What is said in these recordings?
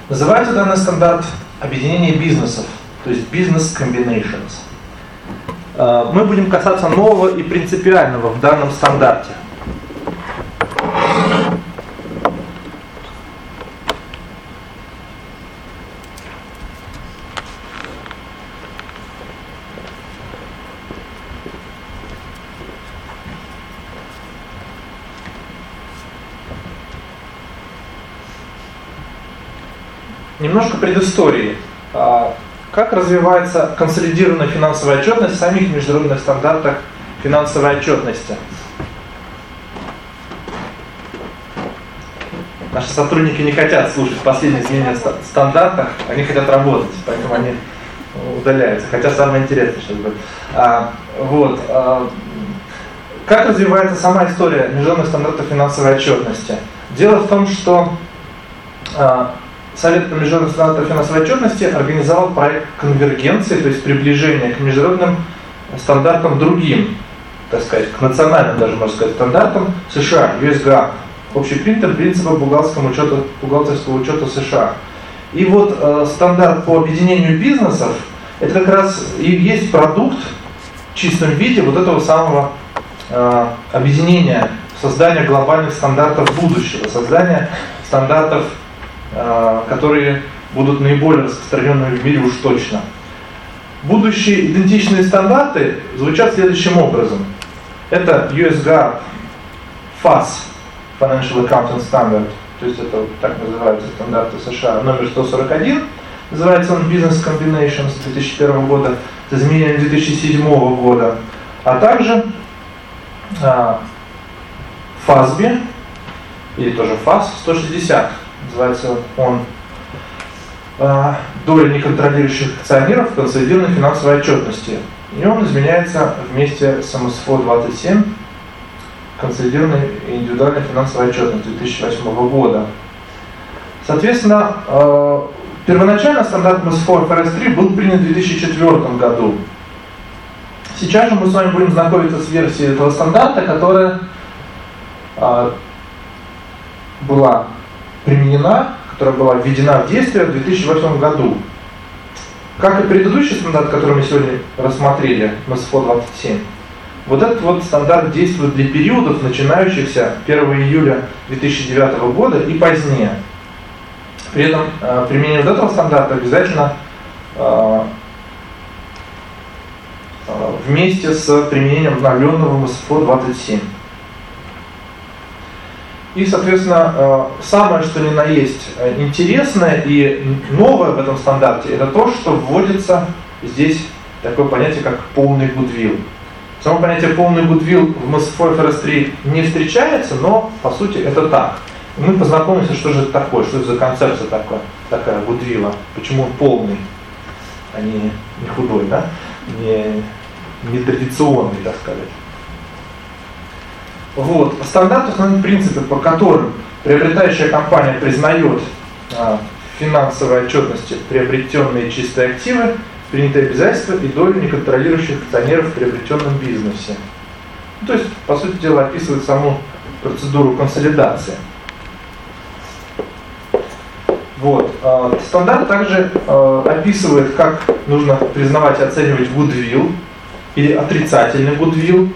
Называется данный стандарт объединение бизнесов, то есть Business Combinations. Мы будем касаться нового и принципиального в данном стандарте. Немножко предыстории. Как развивается консолидированная финансовая отчетность в самих международных стандартах финансовой отчетности? Наши сотрудники не хотят слушать последние изменения в стандартах, они хотят работать, поэтому они удаляются. Хотя самое интересное сейчас будет. Как развивается сама история международных стандартов финансовой отчетности? Дело в том, что Совет по международным стандартам финансовой отчетности организовал проект конвергенции, то есть приближения к международным стандартам другим, так сказать, к национальным даже, можно сказать, стандартам США, US GAAP, общепринятым принципам бухгалтерского учета США. И вот стандарт по объединению бизнесов, это как раз и есть продукт в чистом виде вот этого самого объединения, создания глобальных стандартов будущего, создания стандартов, которые будут наиболее распространенными в мире уж точно. Будущие идентичные стандарты звучат следующим образом. Это US GAAP FAS, Financial Accounting Standard, то есть это так называются стандарты США, номер 141, называется он Business Combinations 2001 года, с изменением 2007 года, а также FASB, или тоже FAS 160, называется он доля неконтролирующих акционеров в консолидированной финансовой отчетности. И он изменяется вместе с МСФО 27, консолидированной индивидуальной финансовой отчетности 2008 года. Соответственно, первоначально стандарт МСФО ФРС-3 был принят в 2004 году. Сейчас же мы с вами будем знакомиться с версией этого стандарта, которая была применена, которая была введена в действие в 2008 году. Как и предыдущий стандарт, который мы сегодня рассмотрели, МСФО 27, вот этот вот стандарт действует для периодов, начинающихся 1 июля 2009 года и позднее. При этом применение вот этого стандарта обязательно вместе с применением обновленного МСФО 27. И, соответственно, самое, что ни на есть интересное и новое в этом стандарте, это то, что вводится здесь такое понятие, как полный гудвилл. Само понятие полный гудвилл в МСФО ФРС-3 не встречается, но, по сути, это так. Мы познакомимся, что же это такое, что это за концепция такая гудвилла, почему он полный, а не худой, да? не традиционный, так сказать. Вот. Стандарт установит принципы, по которым приобретающая компания признает в финансовой отчетности приобретенные чистые активы, принятые обязательства и долю неконтролирующих акционеров в приобретенном бизнесе. То есть, по сути дела, описывает саму процедуру консолидации. Вот. Стандарт также описывает, как нужно признавать и оценивать гудвилл или отрицательный гудвилл.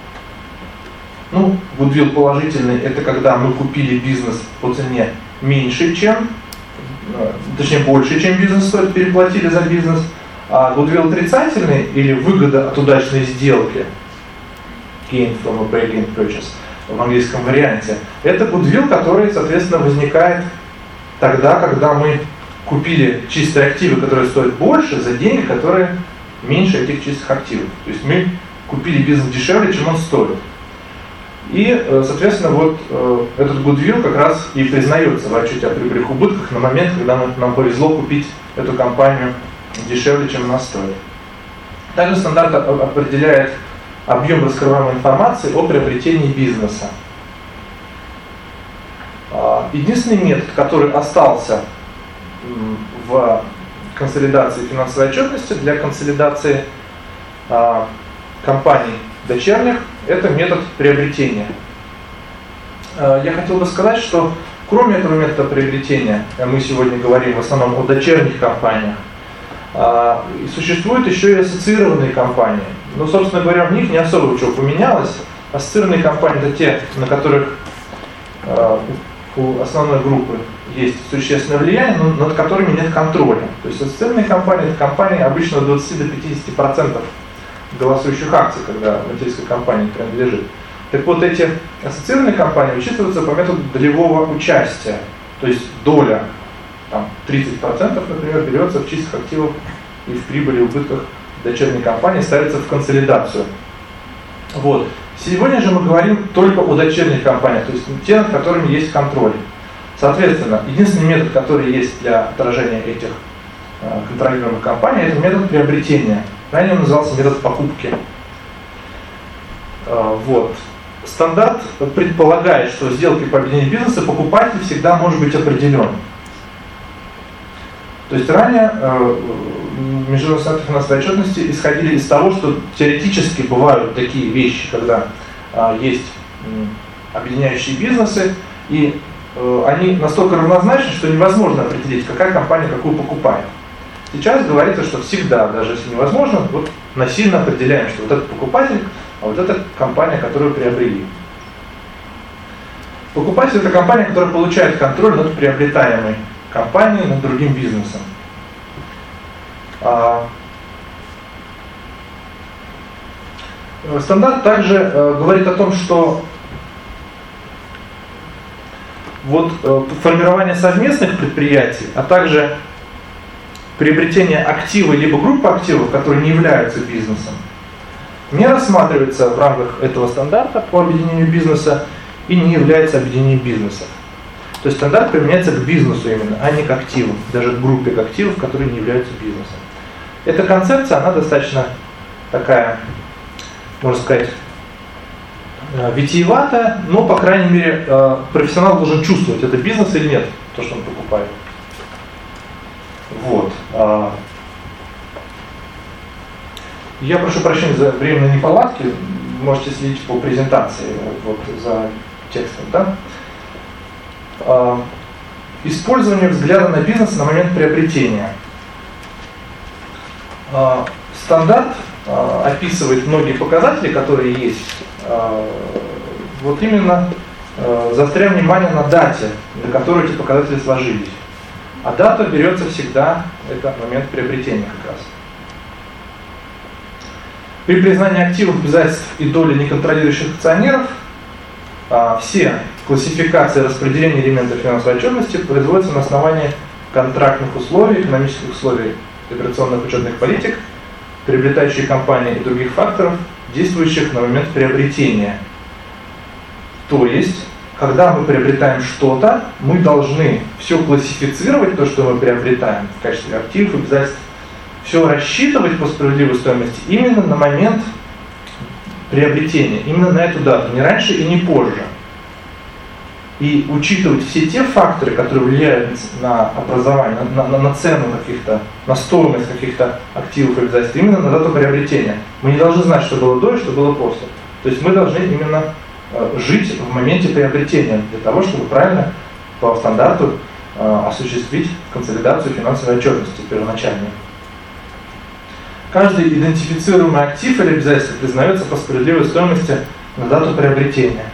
Гудвилл положительный – это когда мы купили бизнес по цене меньше, чем, точнее больше, чем бизнес стоит, переплатили за бизнес. А гудвилл отрицательный или выгода от удачной сделки, gain from a bargain purchase в английском варианте, это гудвилл, который, соответственно, возникает тогда, когда мы купили чистые активы, которые стоят больше, за деньги, которые меньше этих чистых активов. То есть мы купили бизнес дешевле, чем он стоит. И, соответственно, вот этот гудвилл как раз и признается в отчете о прибылях и убытках на момент, когда нам повезло купить эту компанию дешевле, чем она стоит. Также стандарт определяет объем раскрываемой информации о приобретении бизнеса. Единственный метод, который остался в консолидации финансовой отчетности для консолидации компаний дочерних, это метод приобретения. Я хотел бы сказать, что Кроме этого метода приобретения, мы сегодня говорим в основном о дочерних компаниях, существуют еще и ассоциированные компании. Но, собственно говоря, в них не особо ничего поменялось. Ассоциированные компании – это те, на которых у основной группы есть существенное влияние, но над которыми нет контроля. То есть ассоциированные компании – это компании обычно 20 до 50% голосующих акций, когда материнская компания принадлежит. Так вот, эти ассоциированные компании вычитываются по методу долевого участия. То есть доля, там, 30%, например, берется в чистых активах и в прибыли и убытках дочерней компании, ставится в консолидацию. Вот. Сегодня же мы говорим только о дочерних компаниях, то есть те, над которыми есть контроль. Соответственно, единственный метод, который есть для отражения этих контролируемых компаний, это метод приобретения. Ранее он назывался метод покупки. Вот. Стандарт предполагает, что в сделке по объединению бизнеса покупатель всегда может быть определен. То есть ранее международные стандарты финансовой отчетности исходили из того, что теоретически бывают такие вещи, когда есть объединяющие бизнесы, и они настолько равнозначны, что невозможно определить, какая компания какую покупает. Сейчас говорится, что всегда, даже если невозможно, вот насильно определяем, что вот этот покупатель, а вот эта компания, которую приобрели. Покупатель – это компания, которая получает контроль над приобретаемой компанией, над другим бизнесом. Стандарт также говорит о том, что вот формирование совместных предприятий, а также приобретение актива либо группы активов, которые не являются бизнесом, не рассматривается в рамках этого стандарта по объединению бизнеса и не является объединением бизнеса. То есть стандарт применяется к бизнесу именно, а не к активам, даже к группе активов, которые не являются бизнесом. Эта концепция, она достаточно такая, можно сказать, витиеватая, но, по крайней мере, профессионал должен чувствовать, это бизнес или нет, то, что он покупает. Вот. Я прошу прощения за временные неполадки, можете следить по презентации, вот за текстом, да? Использование взгляда на бизнес на момент приобретения. Стандарт описывает многие показатели, которые есть. Вот именно заостряем внимание на дате, на которой эти показатели сложились. А дата берется всегда, это момент приобретения как раз. При признании активов, обязательств и доли неконтролирующих акционеров все классификации распределения элементов финансовой отчетности производятся на основании контрактных условий, экономических условий, операционных учетных политик, приобретающей компании и других факторов, действующих на момент приобретения. То есть, когда мы приобретаем что-то, мы должны все классифицировать, то, что мы приобретаем в качестве активов, обязательств, все рассчитывать по справедливой стоимости именно на момент приобретения, именно на эту дату, не раньше и не позже. И учитывать все те факторы, которые влияют на образование, на цену каких-то, на стоимость каких-то активов и обязательств, именно на дату приобретения. Мы не должны знать, что было до и что было после. То есть мы должны именно жить в моменте приобретения для того, чтобы правильно по стандарту осуществить консолидацию финансовой отчетности первоначальной. Каждый идентифицируемый актив или обязательство признается по справедливой стоимости на дату приобретения.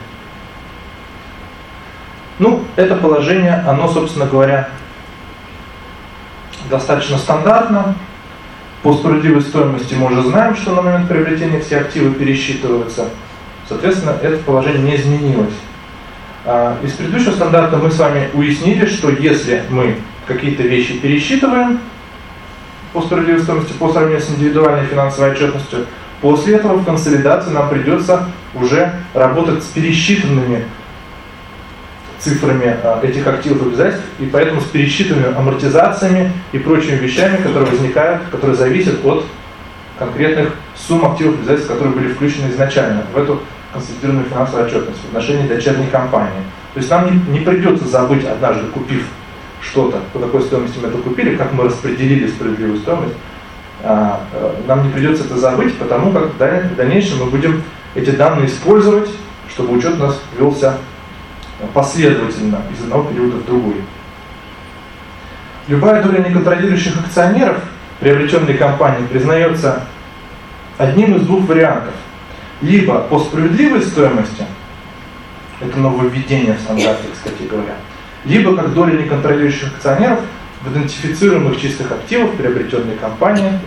Ну, это положение, оно, собственно говоря, достаточно стандартно. По справедливой стоимости мы уже знаем, что на момент приобретения все активы пересчитываются. Соответственно, это положение не изменилось. Из предыдущего стандарта мы с вами уяснили, что если мы какие-то вещи пересчитываем по справедливой стоимости по сравнению с индивидуальной финансовой отчетностью, после этого в консолидации нам придется уже работать с пересчитанными цифрами этих активов и обязательств, и поэтому с пересчитанными амортизациями и прочими вещами, которые возникают, которые зависят от конкретных сумм активов и обязательств, которые были включены изначально в эту консолидированную финансовую отчетность в отношении дочерней компании. То есть нам не придется забыть, однажды купив что-то, по какой стоимости мы это купили, как мы распределили справедливую стоимость, нам не придется это забыть, потому как в дальнейшем мы будем эти данные использовать, чтобы учет у нас велся последовательно из одного периода в другой. Любая доля неконтролирующих акционеров, приобретенной компанией, признается одним из двух вариантов. Либо по справедливой стоимости, это нововведение в стандарте, кстати говоря, либо как доля неконтролирующих акционеров в идентифицируемых чистых активах, приобретенной компанией.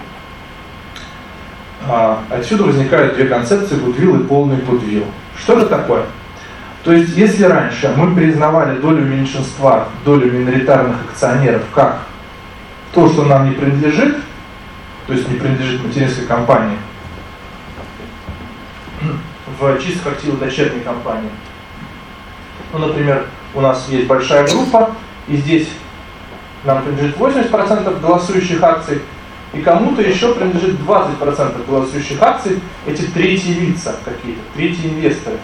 Отсюда возникают две концепции: гудвилл и полный гудвилл. Что это такое? То есть, если раньше мы признавали долю меньшинства, долю миноритарных акционеров как то, что нам не принадлежит, то есть не принадлежит материнской компании, в чистых активах дочерней компании. Ну, например, у нас есть большая группа, и здесь нам принадлежит 80% голосующих акций, и кому-то еще принадлежит 20% голосующих акций, эти третьи лица какие-то, третьи инвесторы.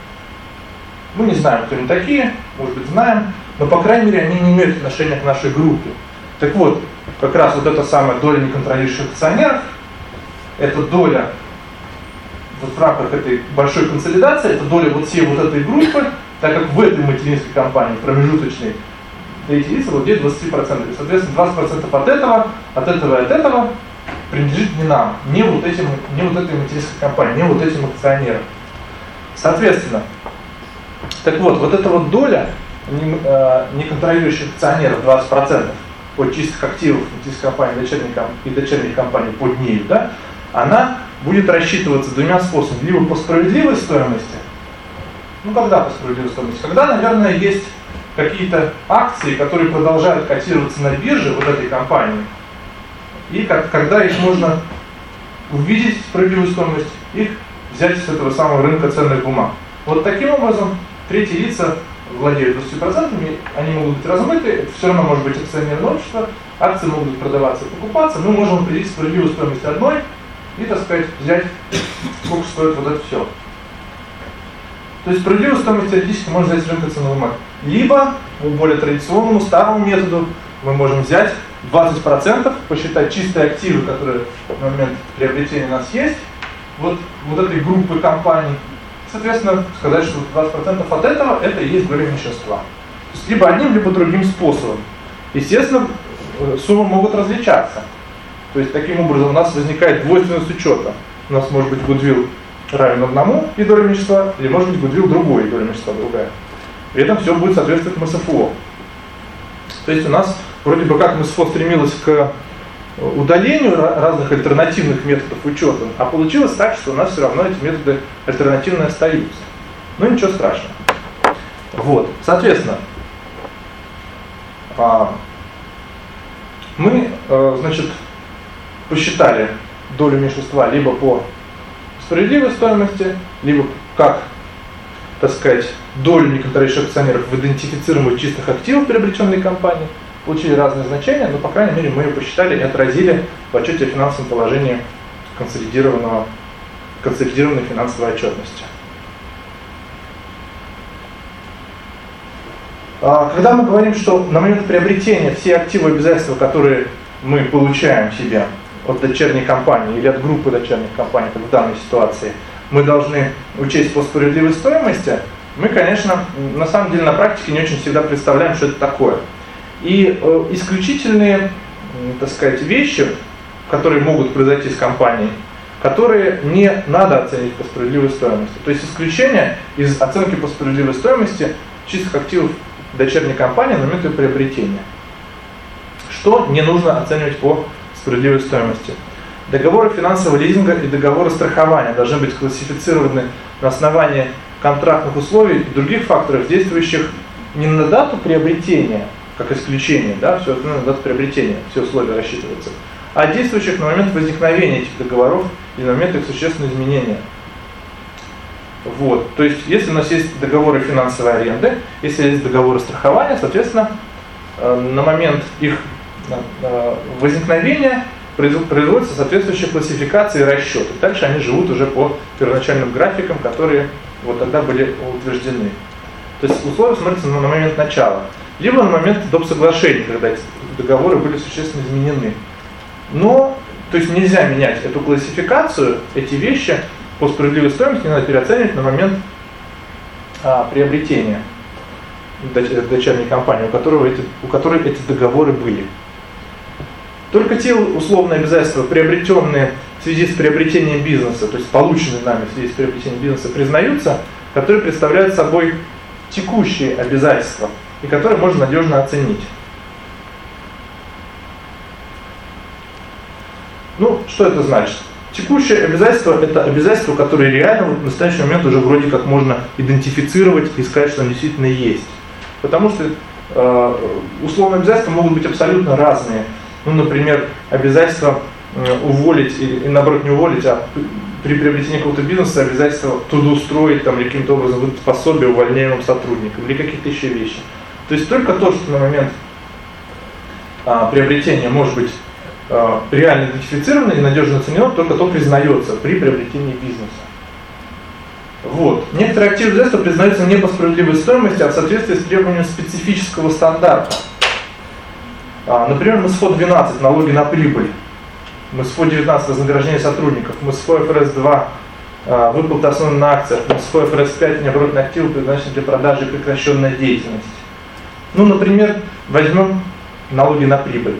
Мы не знаем, кто они такие, может быть, знаем, но, по крайней мере, они не имеют отношения к нашей группе. Так вот, как раз вот эта самая доля неконтролирующих акционеров, эта доля вот в рамках этой большой консолидации, это доля вот всей вот этой группы, так как в этой материнской компании, промежуточной, третьи лица владеют 20%. И, соответственно, 20% от этого и от этого принадлежит не нам, не вот этой материнской компании, не вот этим акционерам. Соответственно, так вот, вот эта вот доля неконтролирующих акционеров 20% от чистых активов материнской компании и дочерних компаний под нею, да, она будет рассчитываться двумя способами. Либо по справедливой стоимости. Ну, когда по справедливой стоимости? Когда, наверное, есть какие-то акции, которые продолжают котироваться на бирже вот этой компании, и когда их можно увидеть справедливую стоимость, их взять с этого самого рынка ценных бумаг. Вот таким образом третьи лица владеют 20%, они могут быть размыты, это все равно может быть акционерное общество, акции могут быть продаваться и покупаться, мы можем определить справедливую стоимость одной и, так сказать, взять, сколько стоит вот это все. То есть справедливую стоимость теоретически можно взять с рынка ценных бумаг. Либо по более традиционному, старому методу мы можем взять 20%, посчитать чистые активы, которые на момент приобретения у нас есть, вот этой группы компаний, соответственно, сказать, что 20% от этого это и есть доля меньшинства. То есть либо одним, либо другим способом. Естественно, суммы могут различаться. То есть таким образом у нас возникает двойственность учета. У нас может быть гудвилл равен одному и доля меньшинства, или может быть гудвилл другой и доля меньшинства другая. При этом все будет соответствовать МСФО. То есть у нас вроде бы как МСФО стремилось к удалению разных альтернативных методов учета, а получилось так, что у нас все равно эти методы альтернативные остаются. Ну ничего страшного. Вот, соответственно, мы, значит, посчитали долю меньшинства либо по справедливой стоимости, либо как, так сказать, долю неконтролирующих акционеров в идентифицируемых чистых активах приобретенной компании. Получили разные значения, но, по крайней мере, мы ее посчитали и отразили в отчете о финансовом положении консолидированной финансовой отчетности. Когда мы говорим, что на момент приобретения все активы и обязательства, которые мы получаем себе от дочерней компании или от группы дочерних компаний, как в данной ситуации, мы должны учесть по справедливой стоимости, мы, конечно, на самом деле на практике не очень всегда представляем, что это такое. И исключительные, так сказать, вещи, которые могут произойти с компанией, которые не надо оценить по справедливой стоимости. То есть исключение из оценки по справедливой стоимости чистых активов дочерней компании на момент ее приобретения. Что не нужно оценивать по справедливой стоимости? Договоры финансового лизинга и договоры страхования должны быть классифицированы на основании контрактных условий и других факторов, действующих не на дату приобретения, как исключение, да, все на дату приобретения, все условия рассчитываются, а действующих на момент возникновения этих договоров и на момент их существенного изменения. Вот. То есть, если у нас есть договоры финансовой аренды, если есть договоры страхования, соответственно, на момент их возникновения производится соответствующая классификация и расчеты. Дальше они живут уже по первоначальным графикам, которые вот тогда были утверждены. То есть условия смотрятся на момент начала, либо на момент доп. Соглашений, когда эти договоры были существенно изменены. Но, то есть нельзя менять эту классификацию, эти вещи по справедливой стоимости не надо переоценивать на момент приобретения. дочерней компании, у которой эти договоры были. Только те условные обязательства, приобретенные в связи с приобретением бизнеса, то есть полученные нами в связи с приобретением бизнеса, признаются, которые представляют собой текущие обязательства и которые можно надежно оценить. Что это значит? Текущее обязательство – это обязательства, которые реально в настоящий момент уже вроде как можно идентифицировать и сказать, что они действительно есть. Потому что условные обязательства могут быть абсолютно разные. Например, обязательство уволить или наоборот не уволить, а при приобретении какого-то бизнеса обязательство трудоустроить или каким-то образом выдать пособие увольняемым сотрудникам или какие-то еще вещи. То есть только то, что на момент приобретения может быть реально идентифицировано и надежно оценено, только то признается при приобретении бизнеса. Некоторые активы обязательства признаются не по справедливой стоимости, а в соответствии с требованием специфического стандарта. Например, МСФО-12 налоги на прибыль, МСФО-19 вознаграждение сотрудников, МСФО-ФРС-2 выплаты основаны на акциях, МСФО-ФРС-5 необоротные активы, предназначенные для продажи и прекращенная деятельность. Например, возьмем налоги на прибыль.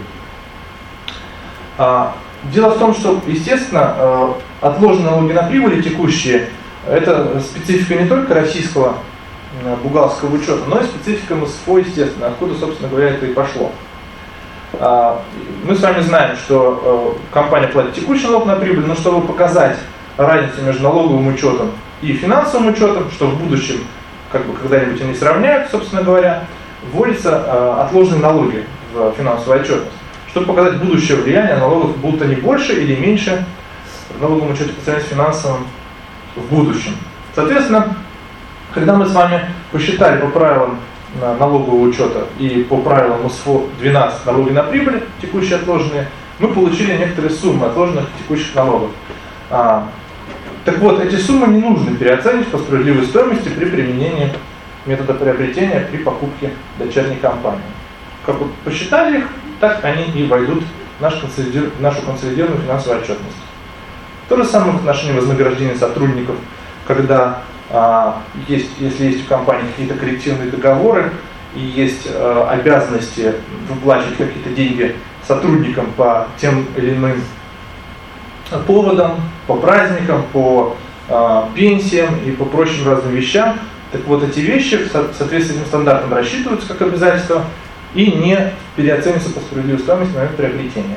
Дело в том, что, естественно, отложенные налоги на прибыль текущие, это специфика не только российского бухгалтерского учета, но и специфика МСФО, естественно, откуда, собственно говоря, это и пошло. Мы с вами знаем, что компания платит текущий налог на прибыль, но чтобы показать разницу между налоговым учетом и финансовым учетом, что в будущем когда-нибудь они сравняют, собственно говоря, вводятся отложенные налоги в финансовую отчетность. Чтобы показать будущее влияние налогов, будут они больше или меньше в налоговом учете по сравнению с финансовым в будущем. Соответственно, когда мы с вами посчитали по правилам налогового учета и по правилам МСФО-12 налоги на прибыль, текущие отложенные, мы получили некоторые суммы отложенных текущих налогов. Так вот, эти суммы не нужно переоценивать по справедливой стоимости при применении метода приобретения при покупке дочерней компании. Как вот посчитали их, так они и войдут в нашу консолидированную финансовую отчетность. То же самое в отношении вознаграждения сотрудников, когда если есть у компании какие-то коллективные договоры и есть обязанности выплачивать какие-то деньги сотрудникам по тем или иным поводам, по праздникам, по пенсиям и по прочим разным вещам, так вот эти вещи в соответствии с этим стандартом рассчитываются как обязательства и не переоцениваются по справедливой стоимости на момент приобретения.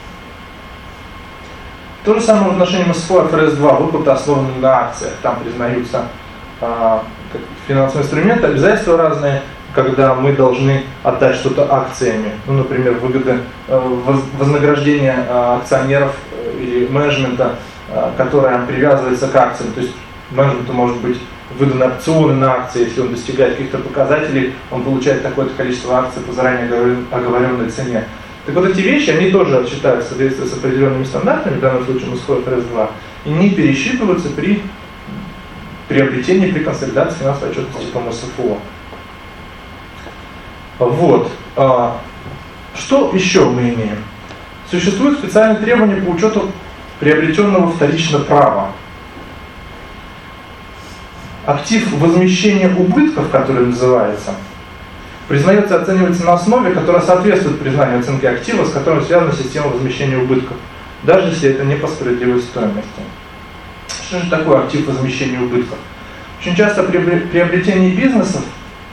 То же самое в отношении МСФО-ФРС-2, выплаты основаны на акциях. Там признаются финансовые инструменты, обязательства разные, когда мы должны отдать что-то акциями. Например, выгоды, вознаграждение акционеров или менеджмента, которое привязывается к акциям. То есть менеджменту может быть выданы опционы на акции, если он достигает каких-то показателей, он получает такое-то количество акций по заранее оговоренной цене. Так вот эти вещи, они тоже отсчитаются в соответствии с определенными стандартами, в данном случае МСФО-ФРС-2, и не пересчитываются при приобретении, при консолидации финансовой отчетности по МСФО. Что еще мы имеем? Существуют специальные требования по учету приобретенного вторично права. Актив возмещения убытков, который называется, признается и оценивается на основе, которая соответствует признанию оценки актива, с которым связана система возмещения убытков, даже если это не по справедливой стоимости. Что же такое актив возмещения убытков? Очень часто при приобретении бизнесов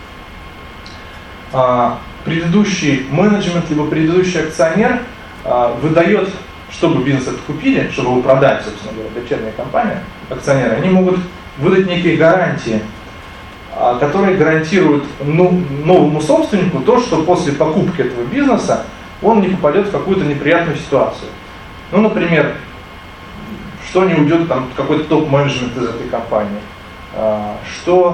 предыдущий менеджмент либо предыдущий акционер выдает, чтобы бизнес это купили, чтобы его продать, собственно говоря, дочерняя компания, акционеры, они могут выдать некие гарантии, которые гарантируют новому собственнику то, что после покупки этого бизнеса он не попадет в какую-то неприятную ситуацию. Например, что не уйдет какой-то топ-менеджмент из этой компании, что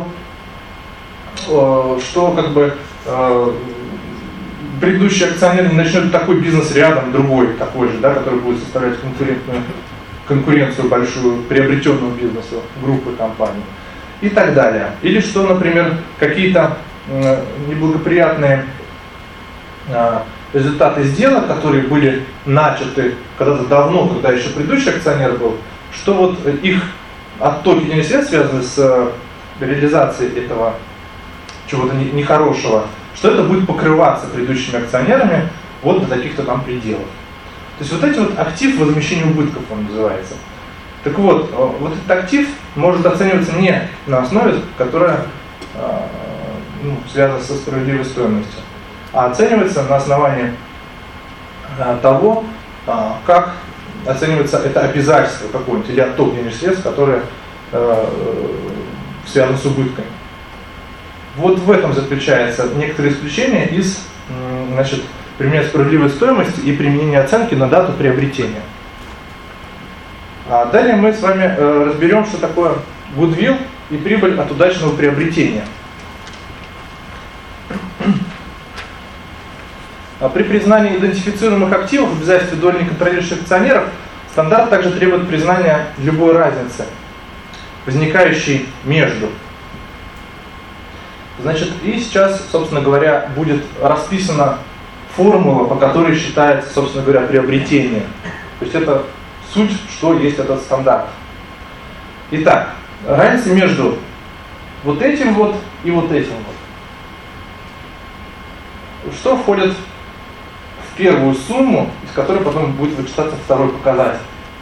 предыдущий акционер не начнет такой бизнес рядом, другой такой же, который будет составлять конкуренцию большую приобретенному бизнесу, группы компаний и так далее. Или что, например, какие-то неблагоприятные результаты сделок, которые были начаты когда-то давно, когда еще предыдущий акционер был, что вот их оттоки денежных средств, связанные с реализацией чего-то нехорошего, что это будет покрываться предыдущими акционерами вот до таких-то там пределов. То есть вот эти вот актив возмещения убытков он называется. Так вот, вот этот актив может оцениваться не на основе, которая связана со справедливой стоимостью, а оценивается на основании того, как оценивается это обязательство какое-нибудь или отток денежных средств, которые связаны с убытками. Вот в этом заключается некоторые исключения из применения справедливой стоимости и применения оценки на дату приобретения. А далее мы с вами разберем, что такое гудвилл и прибыль от удачного приобретения. При признании идентифицируемых активов в обязательстве доли неконтролирующих акционеров стандарт также требует признания любой разницы, возникающей между. Значит, и сейчас, собственно говоря, будет расписана формула, по которой считается, собственно говоря, приобретение. То есть это суть, что есть этот стандарт. Итак, разница между вот этим вот и вот этим вот. Что входит в первую сумму, из которой потом будет вычитаться второй показатель?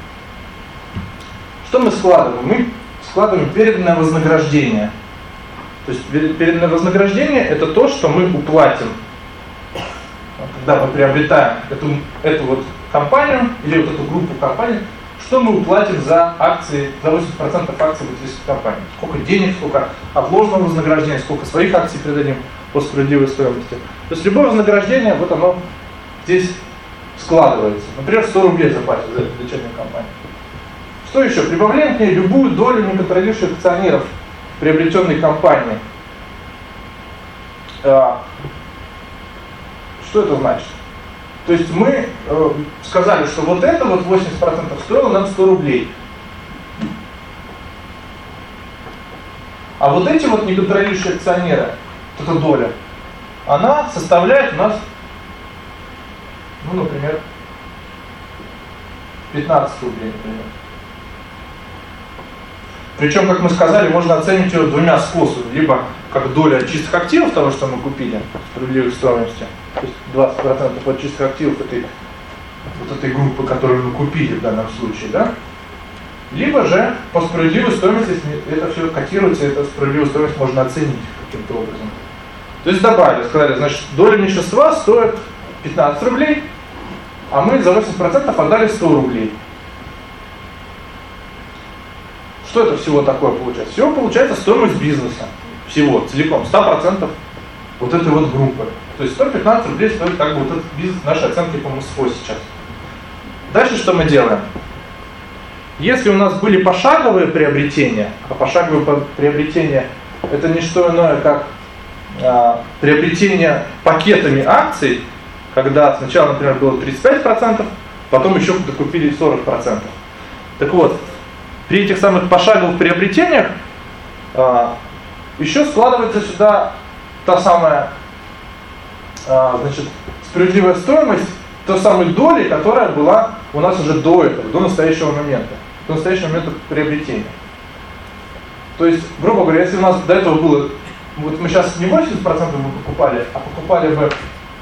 Что мы складываем? Мы складываем переданное вознаграждение. То есть переданное вознаграждение — это то, что мы уплатим, когда мы приобретаем эту вот компанию или вот эту группу компаний, что мы уплатим за акции, за 80% акций вот здесь компании. Сколько денег, сколько отложенного вознаграждения, сколько своих акций передадим по справедливой стоимости. То есть любое вознаграждение, вот оно здесь складывается. Например, 100 рублей заплатят за дочернюю компанию. Что еще? Прибавляем к ней любую долю неконтролирующих акционеров приобретенной компании. Что это значит? То есть мы сказали, что вот это вот 80% стоило нам 100 рублей. А вот эти вот неконтролирующие акционеры, вот эта доля, она составляет у нас, например, 15 рублей, например. Причем, как мы сказали, можно оценить ее двумя способами. Либо как доля чистых активов того, что мы купили, справедливой стоимости, то есть 20% от чистых активов вот этой группы, которую мы купили в данном случае, да? Либо же по справедливой стоимости, если это все котируется, эту справедливую стоимость можно оценить каким-то образом. То есть добавили, сказали, значит, доля меньшинства стоит 15 рублей, а мы за 80% отдали 100 рублей. Что это всего такое получается? Всего получается стоимость бизнеса. Всего, целиком, 100% вот этой вот группы. То есть 115 рублей стоит как бы вот этот бизнес, наши оценки по МСФО сейчас. Дальше что мы делаем? Если у нас были пошаговые приобретения, а пошаговые приобретения это не что иное, как приобретение пакетами акций, когда сначала, например, было 35%, потом еще докупили 40%. Так вот, при этих самых пошаговых приобретениях еще складывается сюда та самая справедливая стоимость той самой доли, которая была у нас уже до этого, до настоящего момента приобретения. То есть, грубо говоря, если у нас до этого было, вот мы сейчас не 80% мы покупали, а покупали бы,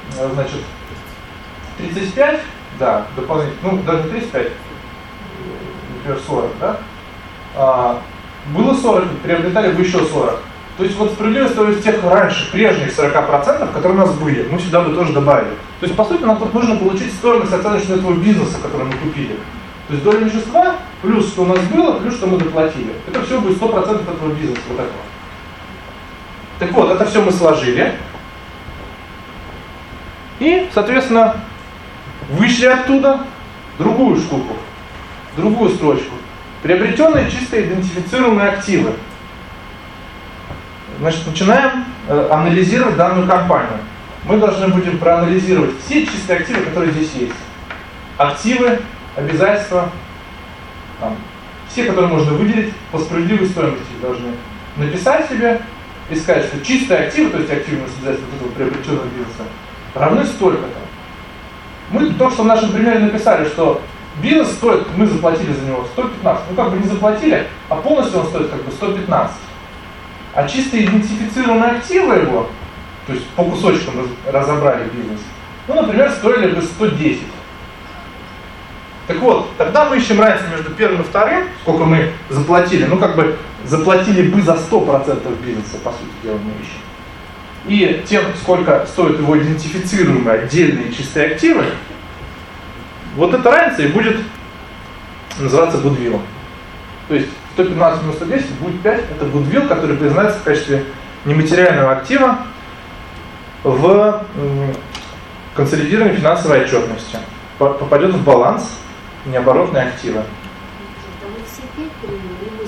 35, да, дополнительно, даже не 35, например, 40, да? Было 40, приобретали бы еще 40. То есть вот справедливая стоимость тех раньше, прежних 40%, которые у нас были, мы сюда бы тоже добавили. То есть, по сути, нам тут нужно получить стоимость оценочную этого бизнеса, который мы купили. То есть доля меньшинства, плюс что у нас было, плюс что мы доплатили. Это все будет 100% этого бизнеса, вот этого. Так вот, это все мы сложили. И, соответственно, вышли оттуда другую штуку, другую строчку. Приобретенные чисто идентифицируемые активы. Значит, начинаем анализировать данную компанию. Мы должны будем проанализировать все чистые активы, которые здесь есть. Активы, обязательства, все, которые можно выделить по справедливой стоимости, должны написать себе и сказать, что чистые активы, то есть активы с обязательством этого приобретенного бизнеса, равны столько-то. Мы то, что в нашем примере написали, что бизнес стоит, мы заплатили за него 115, как бы не заплатили, а полностью он стоит как бы 115. а чисто идентифицируемые активы его, то есть по кусочкам разобрали бизнес, ну, например, стоили бы 110. Так вот, тогда мы ищем разницу между первым и вторым, сколько мы заплатили, ну, как бы заплатили бы за 100% бизнеса, по сути дела, мы ищем. И тем, сколько стоят его идентифицируемые отдельные чистые активы, вот эта разница и будет называться гудвиллом. То есть 115 минус 110 будет 5, это гудвилл, который признается в качестве нематериального актива в консолидированной финансовой отчетности. Попадет в баланс необоротные активы. Все 5 приняли, 80%.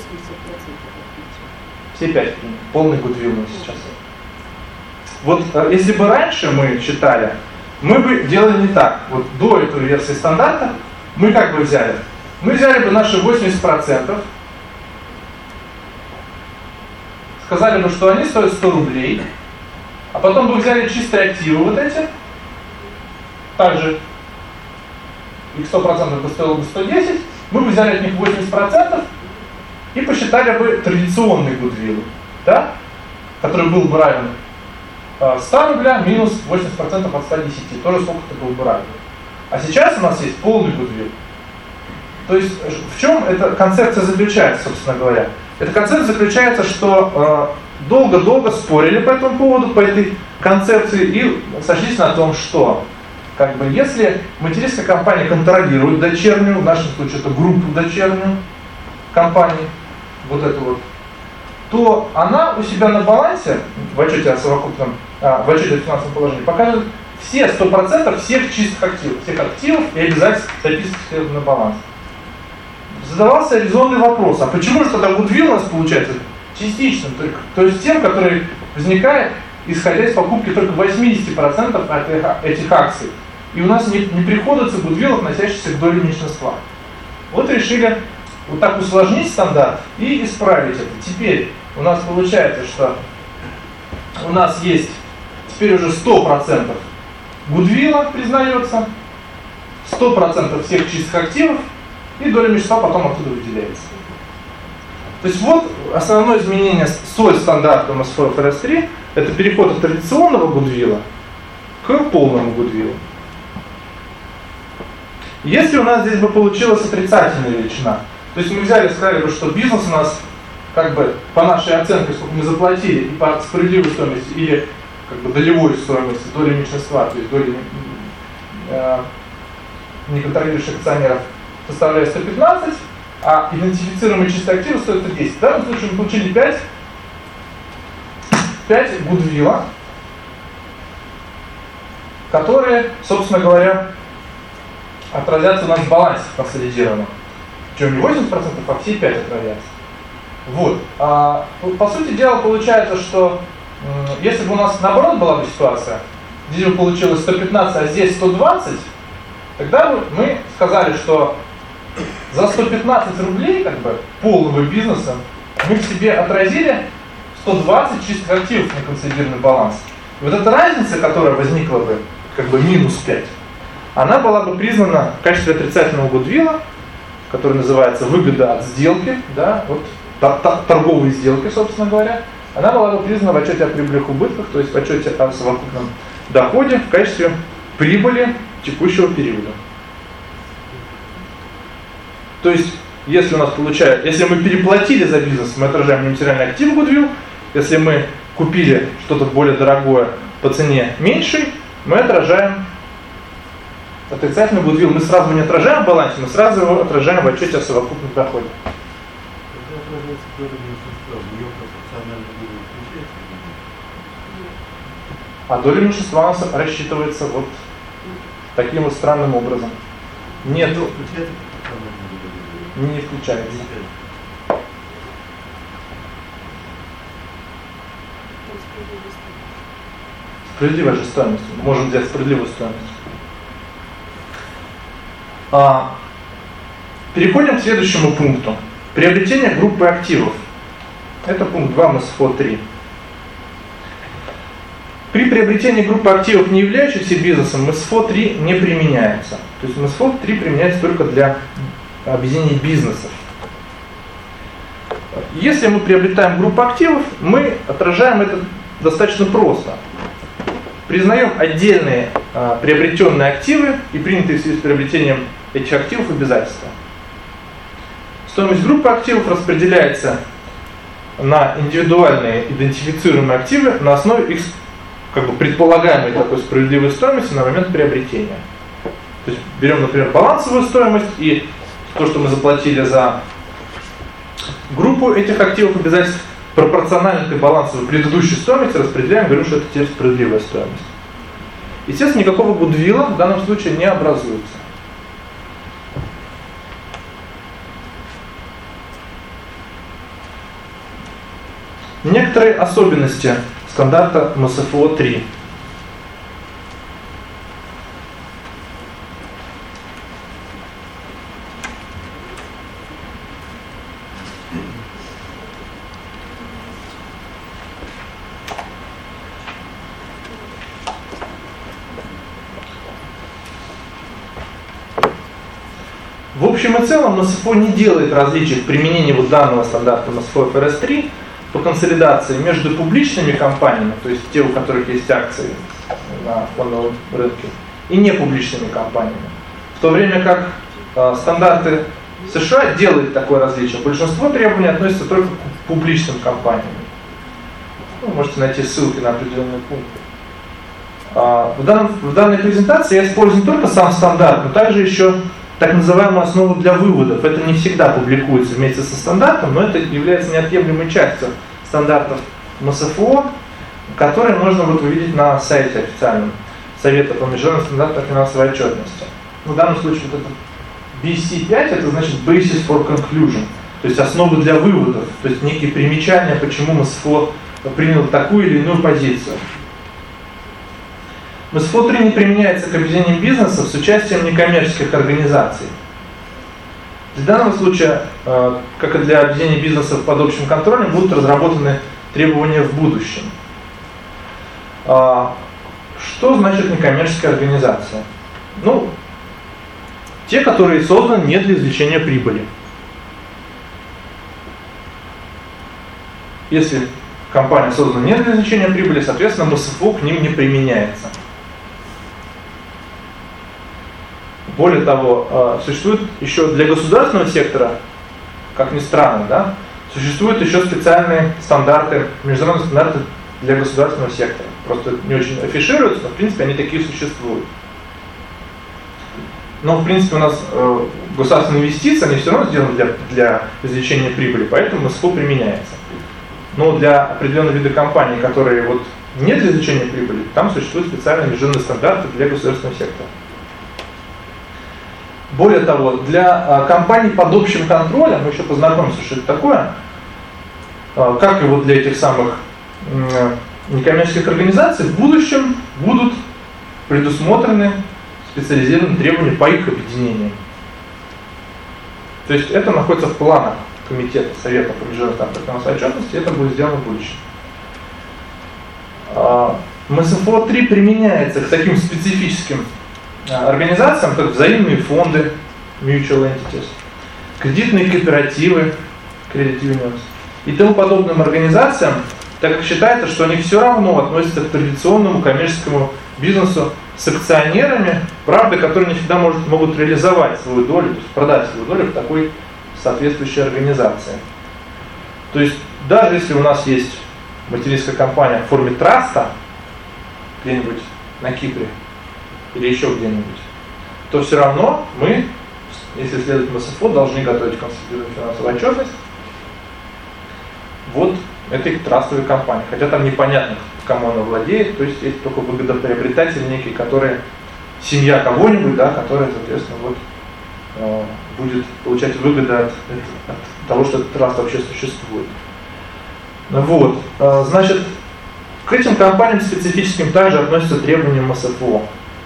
Все 5 приняли. Полный гудвилл мы сейчас. Вот если бы раньше мы считали, мы бы делали не так. Вот до этой версии стандарта мы как бы взяли? Мы взяли бы наши 80%, сказали бы, что они стоят 100 рублей, а потом бы взяли чистые активы вот эти, также их 100% бы стоило бы 110, мы бы взяли от них 80% и посчитали бы традиционный гудвилл, да? Который был бы равен 100 рубля минус 80% от 110, тоже сколько-то был бы равен. А сейчас у нас есть полный гудвилл. То есть в чем эта концепция заключается, собственно говоря? Эта концепция заключается, что долго-долго спорили по этому поводу, по этой концепции, и сошлись на том, что как бы, если материнская компания контролирует дочернюю, в нашем случае это группу дочернюю компаний, вот эту вот, то она у себя на балансе, в отчете о совокупном, в отчете о финансовом положении, покажет все 100% всех чистых активов и обязательств записывать на баланс. Задавался резонный вопрос, а почему же тогда гудвилл у нас получается частичным, то есть тем, который возникает, исходя из покупки только 80% от этих акций. И у нас не приходится гудвилл, относящийся к доле меньшинства. Вот решили вот так усложнить стандарт и исправить это. Теперь у нас получается, что у нас есть теперь уже 100% гудвилла признается, 100% всех чистых активов, и доля меньшинства потом оттуда выделяется. То есть вот основное изменение с стандартом СФРС 3 это переход от традиционного гудвилла к полному гудвиллу. Если у нас здесь бы получилась отрицательная величина, то есть мы взяли и сказали, что бизнес у нас как бы по нашей оценке, сколько мы заплатили, и по справедливой стоимости, или как бы долевой стоимости, доли меньшинства, то есть доли неконтролирующих акционеров составляет 115, а идентифицируемые чистые активы стоят 110. В данном случае мы получили 5 гудвилла, которые, собственно говоря, отразятся у нас в балансе консолидированном. Причем не 80%, а все 5 отразятся. Вот. По сути дела получается, что если бы у нас наоборот была бы ситуация, здесь бы получилось 115, а здесь 120, тогда бы мы сказали, что за 115 рублей как бы полного бизнеса мы в себе отразили 120 чистых активов на консолидированный баланс. И вот эта разница, которая возникла бы как бы минус 5, она была бы признана в качестве отрицательного гудвилла, который называется выгода от сделки, да, вот торговые сделки, собственно говоря. Она была бы признана в отчете о прибылях и убытках, то есть в отчете о совокупном доходе в качестве прибыли текущего периода. То есть, если у нас получается, если мы переплатили за бизнес, мы отражаем нематериальный актив гудвилл, если мы купили что-то более дорогое по цене меньшей, мы отражаем отрицательный гудвилл. Мы сразу не отражаем в балансе, мы сразу его отражаем в отчете о совокупном доходе. А доля меньшинства у нас рассчитывается вот таким вот странным образом. Нет. Не включается. Справедливая же стоимость. Можем взять справедливую стоимость. Переходим к следующему пункту. Приобретение группы активов. Это пункт 2 МСФО 3. При приобретении группы активов, не являющихся бизнесом, МСФО 3 не применяется. То есть МСФО 3 применяется только для объединения бизнесов. Если мы приобретаем группу активов, мы отражаем это достаточно просто. Признаем отдельные приобретенные активы и принятые в связи с приобретением этих активов обязательства. Стоимость группы активов распределяется на индивидуальные идентифицируемые активы на основе их предполагаемой такой справедливой стоимости на момент приобретения. То есть берем, например, балансовую стоимость и то, что мы заплатили за группу этих активов обязательств, пропорционально к балансовой предыдущей стоимости распределяем, говорим, что это теперь справедливая стоимость. Естественно, никакого гудвилла в данном случае не образуется. Некоторые особенности стандарта МСФО-3. В общем и целом МСФО не делает различий в применении данного стандарта МСФО ФРС-3 по консолидации между публичными компаниями, то есть те, у которых есть акции на фондовом рынке, и непубличными компаниями. В то время как стандарты США делают такое различие. Большинство требований относятся только к публичным компаниям. Вы можете найти ссылки на определенные пункты. В данной презентации я использую не только сам стандарт, но также еще так называемую основу для выводов. Это не всегда публикуется вместе со стандартом, но это является неотъемлемой частью стандартов МСФО, которые можно увидеть на сайте официальном Совета по международным стандартам финансовой отчетности. В данном случае вот это BC5, это значит Basis for Conclusion, то есть основы для выводов, то есть некие примечания, почему МСФО принял такую или иную позицию. МСФО-3 не применяется к объединениям бизнесов с участием некоммерческих организаций. Для данного случая, как и для объединений бизнесов под общим контролем, будут разработаны требования в будущем. Что значит некоммерческая организация? Те, которые созданы не для извлечения прибыли. Если компания создана не для извлечения прибыли, соответственно, МСФО к ним не применяется. Более того, существует еще для государственного сектора, как ни странно, существуют еще специальные стандарты, международные стандарты для государственного сектора. Просто не очень афишируются, но в принципе они такие существуют. Но в принципе у нас государственные инвестиции, они все равно сделаны для извлечения прибыли, поэтому МСФО применяется. Но для определенных видов компаний, которые не для извлечения прибыли, там существуют специальные международные стандарты для государственного сектора. Более того, для компаний под общим контролем, мы еще познакомимся, что это такое, как и для этих самых некоммерческих организаций, в будущем будут предусмотрены специализированные требования по их объединениям. То есть это находится в планах Комитета Совета по международным стандартам финансовой отчетности, это будет сделано в будущем. МСФО-3 применяется к таким специфическим организациям, как взаимные фонды, mutual entities, кредитные кооперативы, credit unions и тому подобным организациям, так как считается, что они все равно относятся к традиционному коммерческому бизнесу с акционерами, правда, которые не всегда могут реализовать свою долю, то есть продать свою долю в такой соответствующей организации. То есть даже если у нас есть материнская компания в форме траста где-нибудь на Кипре или еще где-нибудь, то все равно мы, если следует МСФО, должны готовить консолидированную финансовую отчетность этой трастовой компании. Хотя там непонятно, кому она владеет, то есть есть только выгодоприобретатели некие, которые, семья кого-нибудь, которая, соответственно, будет получать выгоды от того, что этот траст вообще существует. Значит, к этим компаниям специфическим также относятся требования МСФО.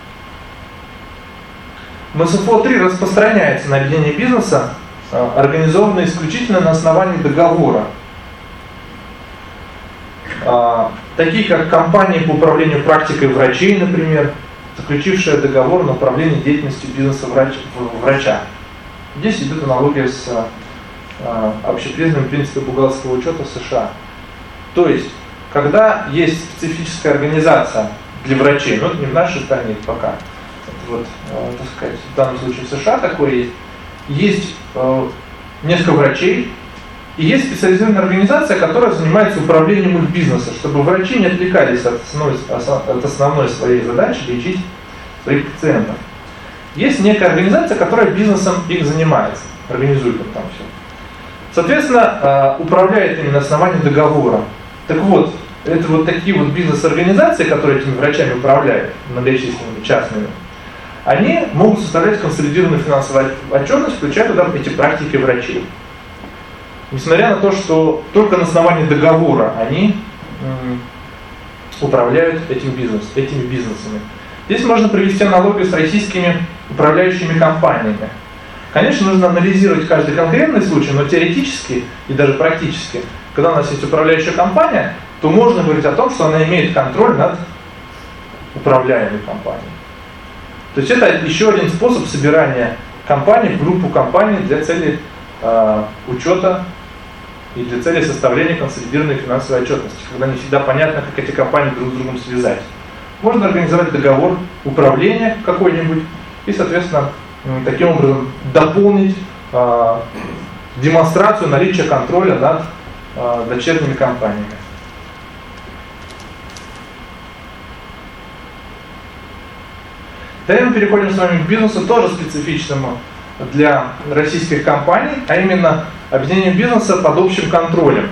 МСФО-3 распространяется на объединение бизнеса, организованное исключительно на основании договора. Такие как компании по управлению практикой врачей, например, заключившие договор на управление деятельностью бизнеса врача. Здесь идет аналогия с общепризнанные принципы бухгалтерского учета в США. То есть, когда есть специфическая организация для врачей, ну, не в нашей стране пока, вот, так сказать, в данном случае в США такое есть несколько врачей, и есть специализированная организация, которая занимается управлением их бизнеса, чтобы врачи не отвлекались от основной своей задачи лечить своих пациентов. Есть некая организация, которая бизнесом их занимается, организует им там все. Соответственно, управляет ими на основании договора. Так вот, это вот такие вот бизнес-организации, которые этими врачами управляют, многочисленными частными, они могут составлять консолидированную финансовую отчетность, включая туда эти практики врачей. Несмотря на то, что только на основании договора они управляют этими бизнесами. Здесь можно привести аналогию с российскими управляющими компаниями. Конечно, нужно анализировать каждый конкретный случай, но теоретически и даже практически, когда у нас есть управляющая компания, то можно говорить о том, что она имеет контроль над управляемой компанией. То есть это еще один способ собирания компаний в группу компаний для цели учета и для цели составления консолидированной финансовой отчетности, когда не всегда понятно, как эти компании друг с другом связать. Можно организовать договор управления какой-нибудь и, соответственно, таким образом дополнить демонстрацию наличия контроля над дочерними компаниями. Далее мы переходим с вами к бизнесу, тоже специфичному для российских компаний, а именно объединению бизнеса под общим контролем.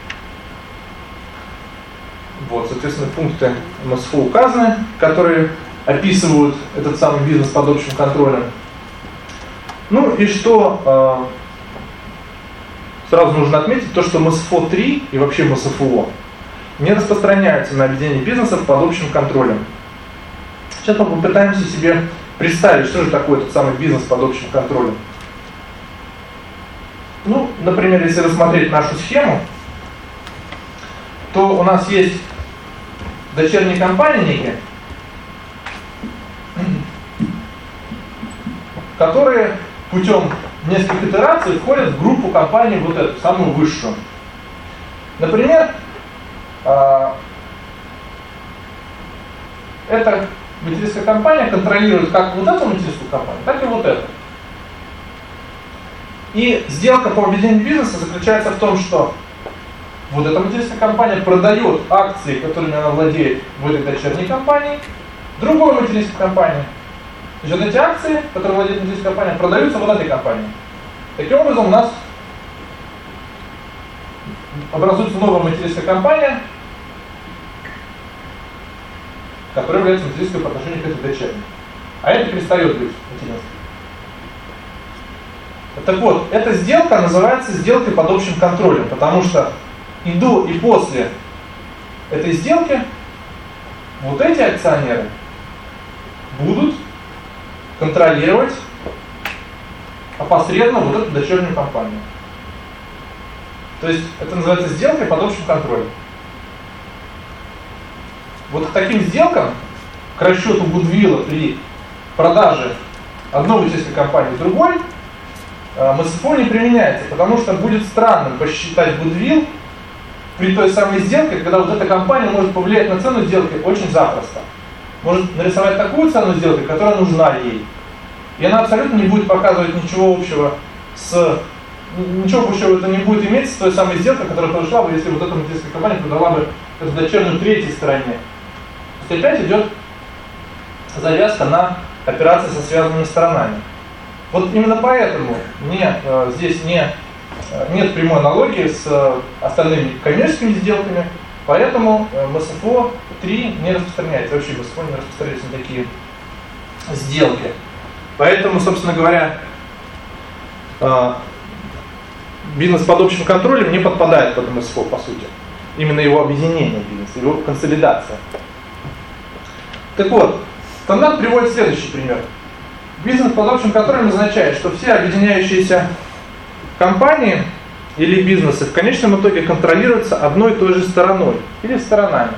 Вот, соответственно, пункты МСФО указаны, которые описывают этот самый бизнес под общим контролем. Ну и что сразу нужно отметить, то что МСФО-3 и вообще МСФО не распространяются на объединение бизнеса под общим контролем. Сейчас мы попытаемся себе представить, что же такое этот самый бизнес под общим контролем. Ну, например, если рассмотреть нашу схему, то у нас есть дочерние компании некие, которые путем нескольких итераций входят в группу компаний, вот эту, самую высшую. Например, эта материнская компания контролирует как вот эту материнскую компанию, так и вот эту. И сделка по объединению бизнеса заключается в том, что вот эта материнская компания продает акции, которыми она владеет в этой дочерней компании, другой материнской компании. То есть вот эти акции, которые владеет материнская компания, продаются вот этой компании. Таким образом у нас образуется новая материнская компания, которая является материнской по отношению к этой дочерней. А это перестает быть материнской. Так вот, эта сделка называется сделкой под общим контролем, потому что и до, и после этой сделки вот эти акционеры будут контролировать опосредованно вот эту дочернюю компанию. То есть это называется сделкой под общим контролем. Вот к таким сделкам, к расчету гудвилла при продаже одной материнской компании другой, МСФО не применяется, потому что будет странным посчитать гудвилл при той самой сделке, когда вот эта компания может повлиять на цену сделки очень запросто. Может нарисовать такую цену сделки, которая нужна ей. И она абсолютно не будет показывать ничего общего это не будет иметь с той самой сделкой, которая произошла бы, если вот эта материнская компания продала бы эту дочернюю третьей стороне. То есть опять идет завязка на операции со связанными сторонами. Вот именно поэтому здесь нет прямой аналогии с остальными коммерческими сделками, поэтому МСФО-3 не распространяется, вообще МСФО не распространяется на такие сделки. Поэтому, собственно говоря, бизнес под общим контролем не подпадает под МСФО, по сути. Именно его объединение бизнеса, его консолидация. Так вот, стандарт приводит следующий пример. Бизнес под общим контролем означает, что все объединяющиеся компании или бизнесы в конечном итоге контролируются одной и той же стороной или сторонами.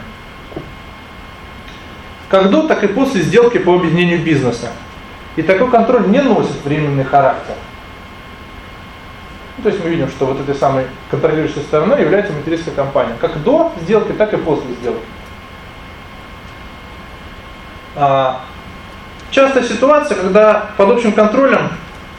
Как до, так и после сделки по объединению бизнеса. И такой контроль не носит временный характер. Ну, то есть мы видим, что вот этой самой контролирующей стороной является материнская компания. Как до сделки, так и после сделки. Частая ситуация, когда под общим контролем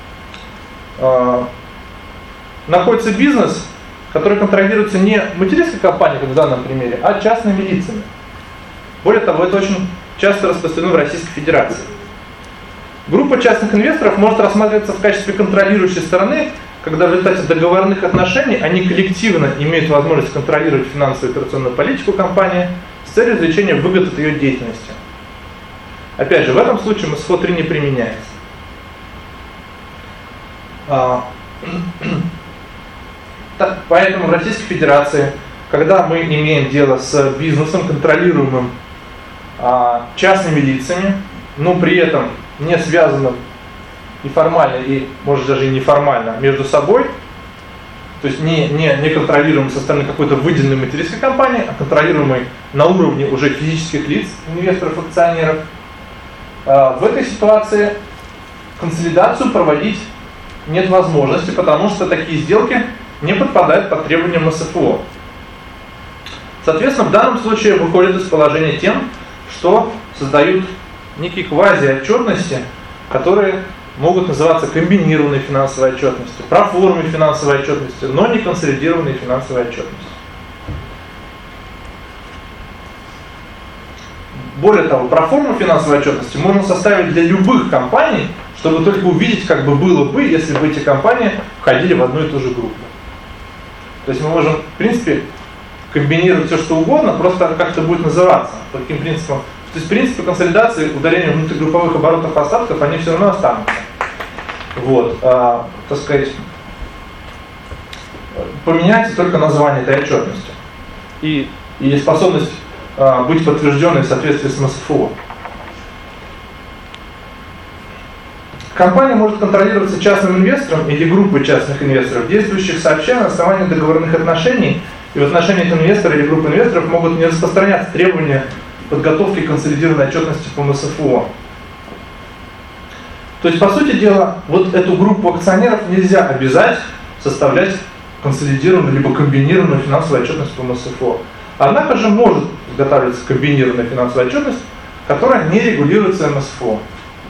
находится бизнес, который контролируется не материнской компанией, как в данном примере, а частными лицами. Более того, это очень часто распространено в Российской Федерации. Группа частных инвесторов может рассматриваться в качестве контролирующей стороны, когда в результате договорных отношений они коллективно имеют возможность контролировать финансовую и операционную политику компании с целью извлечения выгод от ее деятельности. Опять же, в этом случае МСФО 3 не применяется. Поэтому в Российской Федерации, когда мы имеем дело с бизнесом, контролируемым частными лицами, но при этом не связанным и формально, и может даже и неформально между собой, то есть не контролируемый со стороны какой-то выделенной материнской компании, а контролируемый на уровне уже физических лиц, инвесторов, акционеров, в этой ситуации консолидацию проводить нет возможности, потому что такие сделки не подпадают под требования МСФО. Соответственно, в данном случае выходят из положения тем, что создают некие квазиотчетности, которые могут называться комбинированной финансовой отчетностью, проформой финансовой отчетности, но не консолидированной финансовой отчетностью. Более того, проформу финансовой отчетности можно составить для любых компаний, чтобы только увидеть, как бы было бы, если бы эти компании входили в одну и ту же группу. То есть мы можем, в принципе, комбинировать все, что угодно, просто как-то будет называться. По каким принципам? То есть принципы консолидации, удаления внутригрупповых оборотов остатков, они все равно останутся. Вот, так сказать, поменяется только название этой отчетности. И способность быть подтвержденной в соответствии с МСФО. Компания может контролироваться частным инвестором или группой частных инвесторов, действующих сообща на основании договорных отношений, и в отношении этого инвестора или группы инвесторов могут не распространяться требования подготовки консолидированной отчетности по МСФО. То есть, по сути дела, вот эту группу акционеров нельзя обязать составлять консолидированную либо комбинированную финансовую отчетность по МСФО. Однако же может изготавливаться комбинированная финансовая отчетность, которая не регулируется МСФО.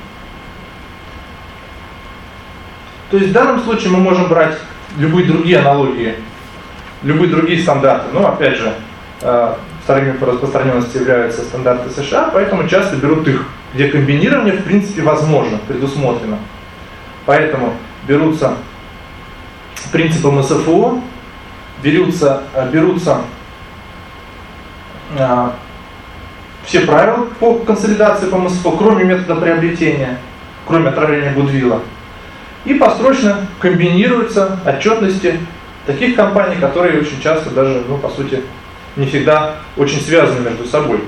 То есть в данном случае мы можем брать любые другие аналогии, любые другие стандарты. Но опять же, вторыми по распространенности являются стандарты США, поэтому часто берут их, где комбинирование в принципе возможно, предусмотрено. Поэтому берутся принципы МСФО, берутся все правила по консолидации по МСФО, кроме метода приобретения, кроме отражения гудвилла. И построчно комбинируются отчетности таких компаний, которые очень часто даже, по сути, не всегда очень связаны между собой.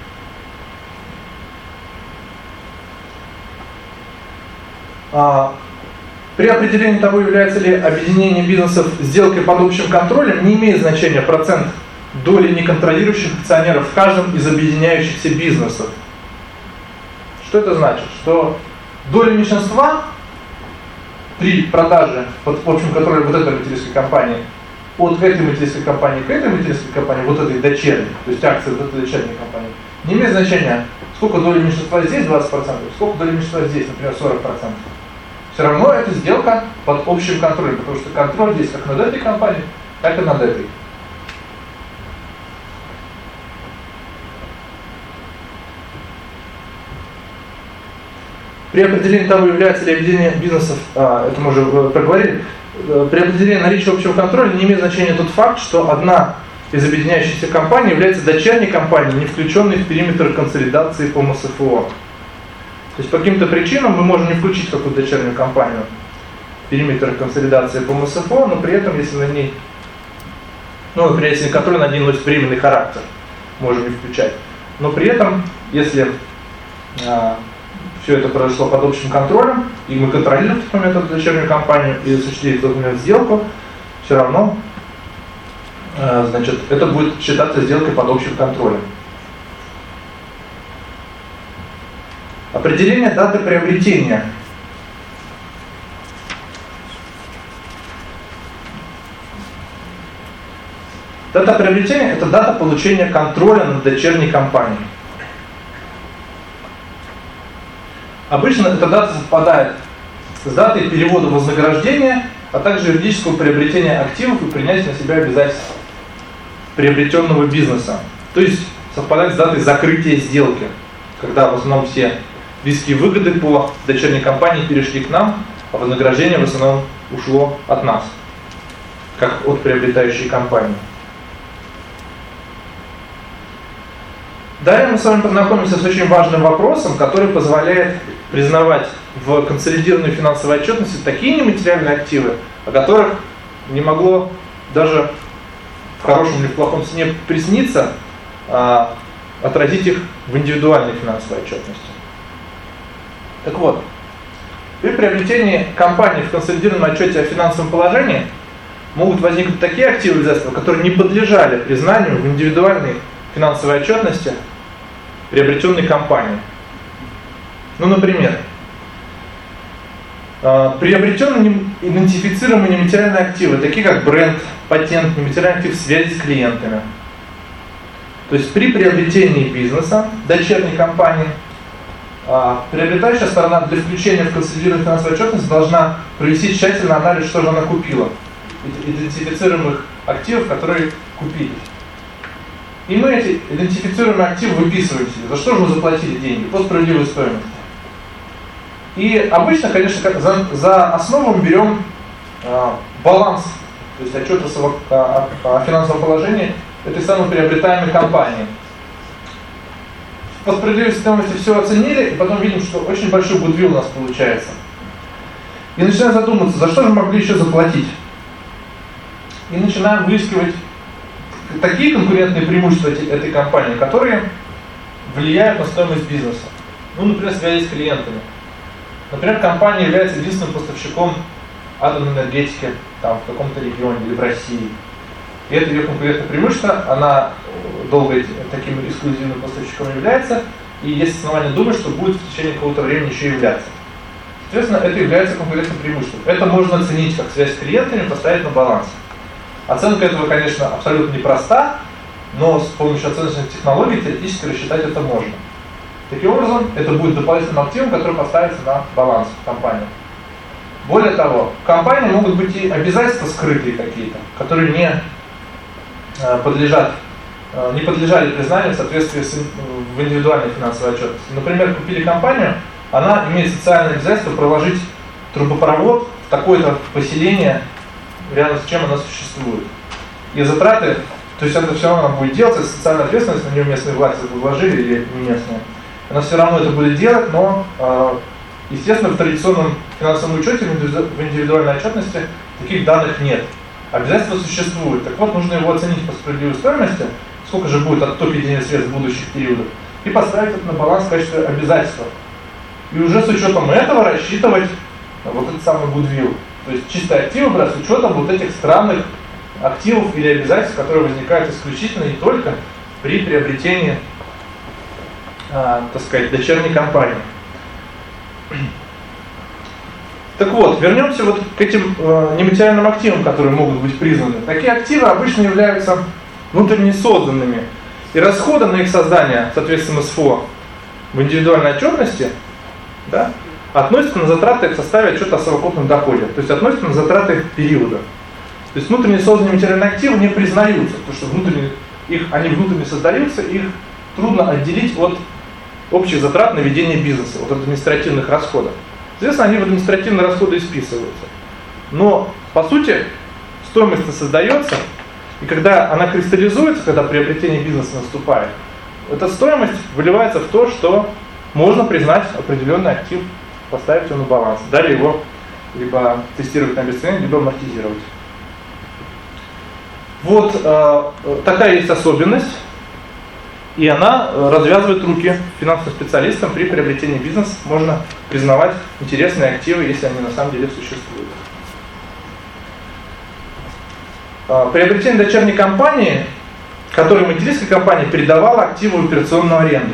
При определении того, является ли объединение бизнесов сделкой под общим контролем, не имеет значения процент доли неконтролирующих акционеров в каждом из объединяющихся бизнесов. Что это значит? Что доля меньшинства при продаже под общим контролем вот этой материнской компании от этой материнской компании к этой материнской компании, вот этой дочерней, то есть акции вот этой дочерней компании, не имеет значения, сколько доли меньшинства здесь 20%, сколько доли меньшинства здесь, например, 40%. Все равно это сделка под общим контролем, потому что контроль здесь как над этой компанией, так и над этой. При определении того, является ли объединение бизнесов, это мы уже проговорили, при определении наличия общего контроля не имеет значения тот факт, что одна из объединяющихся компаний является дочерней компанией, не включенной в периметр консолидации по МСФО. То есть по каким-то причинам мы можем не включить какую-то дочернюю компанию в периметр консолидации по МСФО, но при этом, если на ней, например, если контроль над ней носит временный характер, можем не включать. Но при этом, если все это произошло под общим контролем, и мы контролируем в тот момент эту дочернюю компанию и осуществили в тот момент сделку, все равно это будет считаться сделкой под общим контролем. Определение даты приобретения. Дата приобретения – это дата получения контроля над дочерней компанией. Обычно эта дата совпадает с датой перевода вознаграждения, а также юридического приобретения активов и принятия на себя обязательств приобретенного бизнеса. То есть совпадает с датой закрытия сделки, когда в основном все риски и выгоды по дочерней компании перешли к нам, а вознаграждение в основном ушло от нас, как от приобретающей компании. Далее мы с вами познакомимся с очень важным вопросом, который позволяет признавать в консолидированной финансовой отчетности такие нематериальные активы, о которых не могло даже в хорошем или в плохом сне присниться, отразить их в индивидуальной финансовой отчетности. Так вот, при приобретении компании в консолидированном отчете о финансовом положении могут возникнуть такие активы и обязательства, которые не подлежали признанию в индивидуальной финансовой отчетности приобретенной компании. Ну, например, приобретенные идентифицируемые нематериальные активы, такие как бренд, патент, нематериальный актив связи с клиентами. То есть при приобретении бизнеса, дочерней компании, приобретающая сторона для включения в консолидированную финансовую отчетность должна провести тщательный анализ, что же она купила, идентифицируемых активов, которые купили. И мы эти идентифицируемые активы выписываем себе, за что же мы заплатили деньги, по справедливой стоимости. И обычно, конечно, за основу мы берем баланс, то есть отчет о финансовом положении этой самой приобретаемой компании. По справедливой стоимости все оценили, и потом видим, что очень большой гудвилл у нас получается. И начинаем задумываться, за что же мы могли еще заплатить. И начинаем выискивать такие конкурентные преимущества этой компании, которые влияют на стоимость бизнеса. Ну, например, связи с клиентами. Например, компания является единственным поставщиком атомной энергетики там, в каком-то регионе или в России. И это ее конкурентное преимущество, она долго таким эксклюзивным поставщиком является, и есть основания думать, что будет в течение какого-то времени еще являться. Соответственно, это является конкурентным преимуществом. Это можно оценить как связь с клиентами, поставить на баланс. Оценка этого, конечно, абсолютно непроста, но с помощью оценочных технологий теоретически рассчитать это можно. Таким образом, это будет дополнительным активом, который поставится на баланс компании. Более того, в компании могут быть и обязательства скрытые какие-то, которые не подлежали признанию в соответствии в индивидуальной финансовой отчетности. Например, купили компанию, она имеет социальное обязательство проложить трубопровод в такое-то поселение, рядом с чем она существует. И затраты, то есть это все равно она будет делать, это социальная ответственность, на нее местные власти вложили или не местные. Она все равно это будет делать, но, естественно, в традиционном финансовом учете, в индивидуальной отчетности таких данных нет. Обязательства существуют. Так вот, нужно его оценить по справедливой стоимости, сколько же будет оттоки денежных средств в будущих периодах, и поставить это на баланс в качестве обязательства. И уже с учетом этого рассчитывать вот этот самый гудвилл. То есть чистые активы брать с учетом вот этих странных активов или обязательств, которые возникают исключительно и только при приобретении, так сказать, дочерней компании. Так вот, вернемся вот к этим нематериальным активам, которые могут быть признаны. Такие активы обычно являются внутренне созданными, и расходы на их создание, соответственно, СФО в индивидуальной отчетности, да, относятся на затраты в составе отчета о совокупном доходе, то есть относятся на затраты периода. То есть внутренне созданные материальные активы не признаются, потому что они внутренне создаются, их трудно отделить от общих затрат на ведение бизнеса, от административных расходов. Соответственно, они в административные расходы и списываются. Но, по сути, стоимость создается, и когда она кристаллизуется, когда приобретение бизнеса наступает, эта стоимость выливается в то, что можно признать определенный актив, поставить его на баланс, далее его либо тестировать на обесценение, либо амортизировать. Вот такая есть особенность, и она развязывает руки финансовым специалистам при приобретении бизнеса. Можно признавать интересные активы, если они на самом деле существуют. Приобретение дочерней компании, которой материнская компания передавала активы в операционную аренду.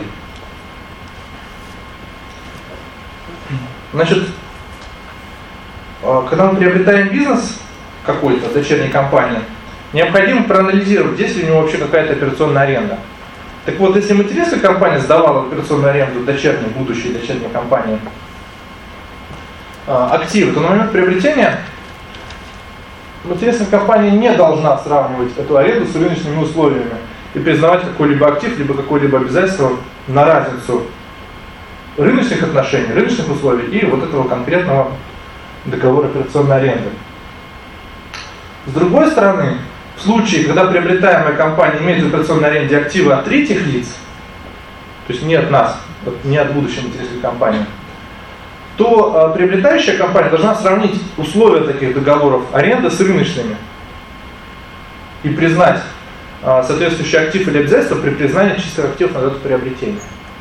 Значит, когда мы приобретаем бизнес какой-то, дочерней компании, необходимо проанализировать, есть ли у него вообще какая-то операционная аренда. Так вот, если материнская компания сдавала в операционную аренду дочерней, будущей дочерней компании активы, то на момент приобретения материнская компания не должна сравнивать эту аренду с рыночными условиями и признавать какой-либо актив, либо какое-либо обязательство на разницу рыночных отношений, рыночных условий и вот этого конкретного договора операционной аренды. С другой стороны, в случае, когда приобретаемая компания имеет в операционной аренде активы от третьих лиц, то есть не от нас, не от будущей материнской компании, то приобретающая компания должна сравнить условия таких договоров аренды с рыночными и признать соответствующий актив или обязательство при признании чистых активов на дату приобретения.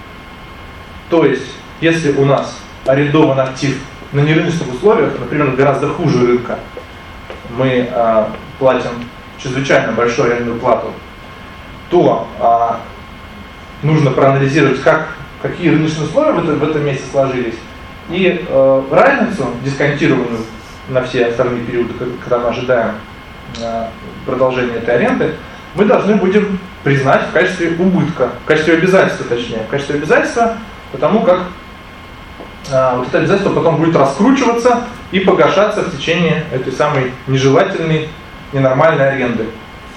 То есть, если у нас арендован актив на нерыночных условиях, например, гораздо хуже рынка, мы платим чрезвычайно большую арендную плату, то нужно проанализировать, какие рыночные условия в этом месяце сложились, и разницу, дисконтированную на все остальные периоды, когда мы ожидаем продолжения этой аренды, мы должны будем признать в качестве убытка, в качестве обязательства, точнее, в качестве обязательства, потому как вот это обязательство потом будет раскручиваться и погашаться в течение этой самой нежелательной, ненормальной аренды.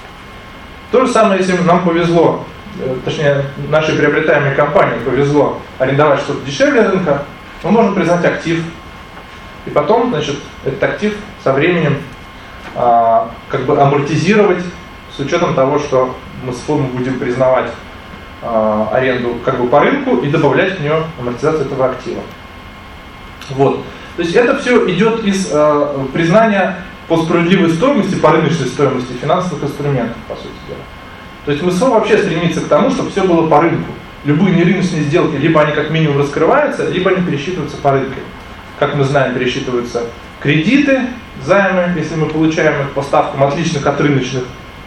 То же самое, если нам повезло, точнее, нашей приобретаемой компании повезло арендовать что-то дешевле рынка, мы можем признать актив, и потом, значит, этот актив со временем как бы амортизировать с учетом того, что мы с ФОМ будем признавать аренду как бы по рынку и добавлять в нее амортизацию этого актива. Вот. То есть это все идет из признания по справедливой стоимости, по рыночной стоимости финансовых инструментов, по сути дела. То есть МСФО вообще стремится к тому, чтобы все было по рынку. Любые нерыночные сделки, либо они как минимум раскрываются, либо они пересчитываются по рынку. Как мы знаем, пересчитываются кредиты, займы, если мы получаем их по ставкам отличных от рыночных.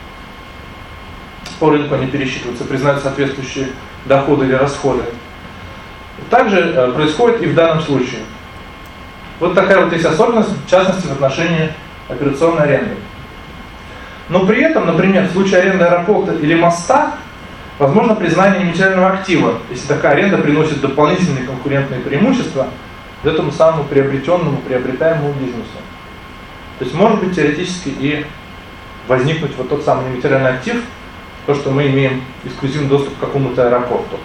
По рынку они пересчитываются, признают соответствующие доходы или расходы. Также происходит и в данном случае. Вот такая вот есть особенность, в частности, в отношении операционной аренды. Но при этом, например, в случае аренды аэропорта или моста, возможно признание нематериального актива, если такая аренда приносит дополнительные конкурентные преимущества этому самому приобретаемому бизнесу. То есть может быть теоретически и возникнуть вот тот самый нематериальный актив, то, что мы имеем эксклюзивный доступ к какому-то аэропорту.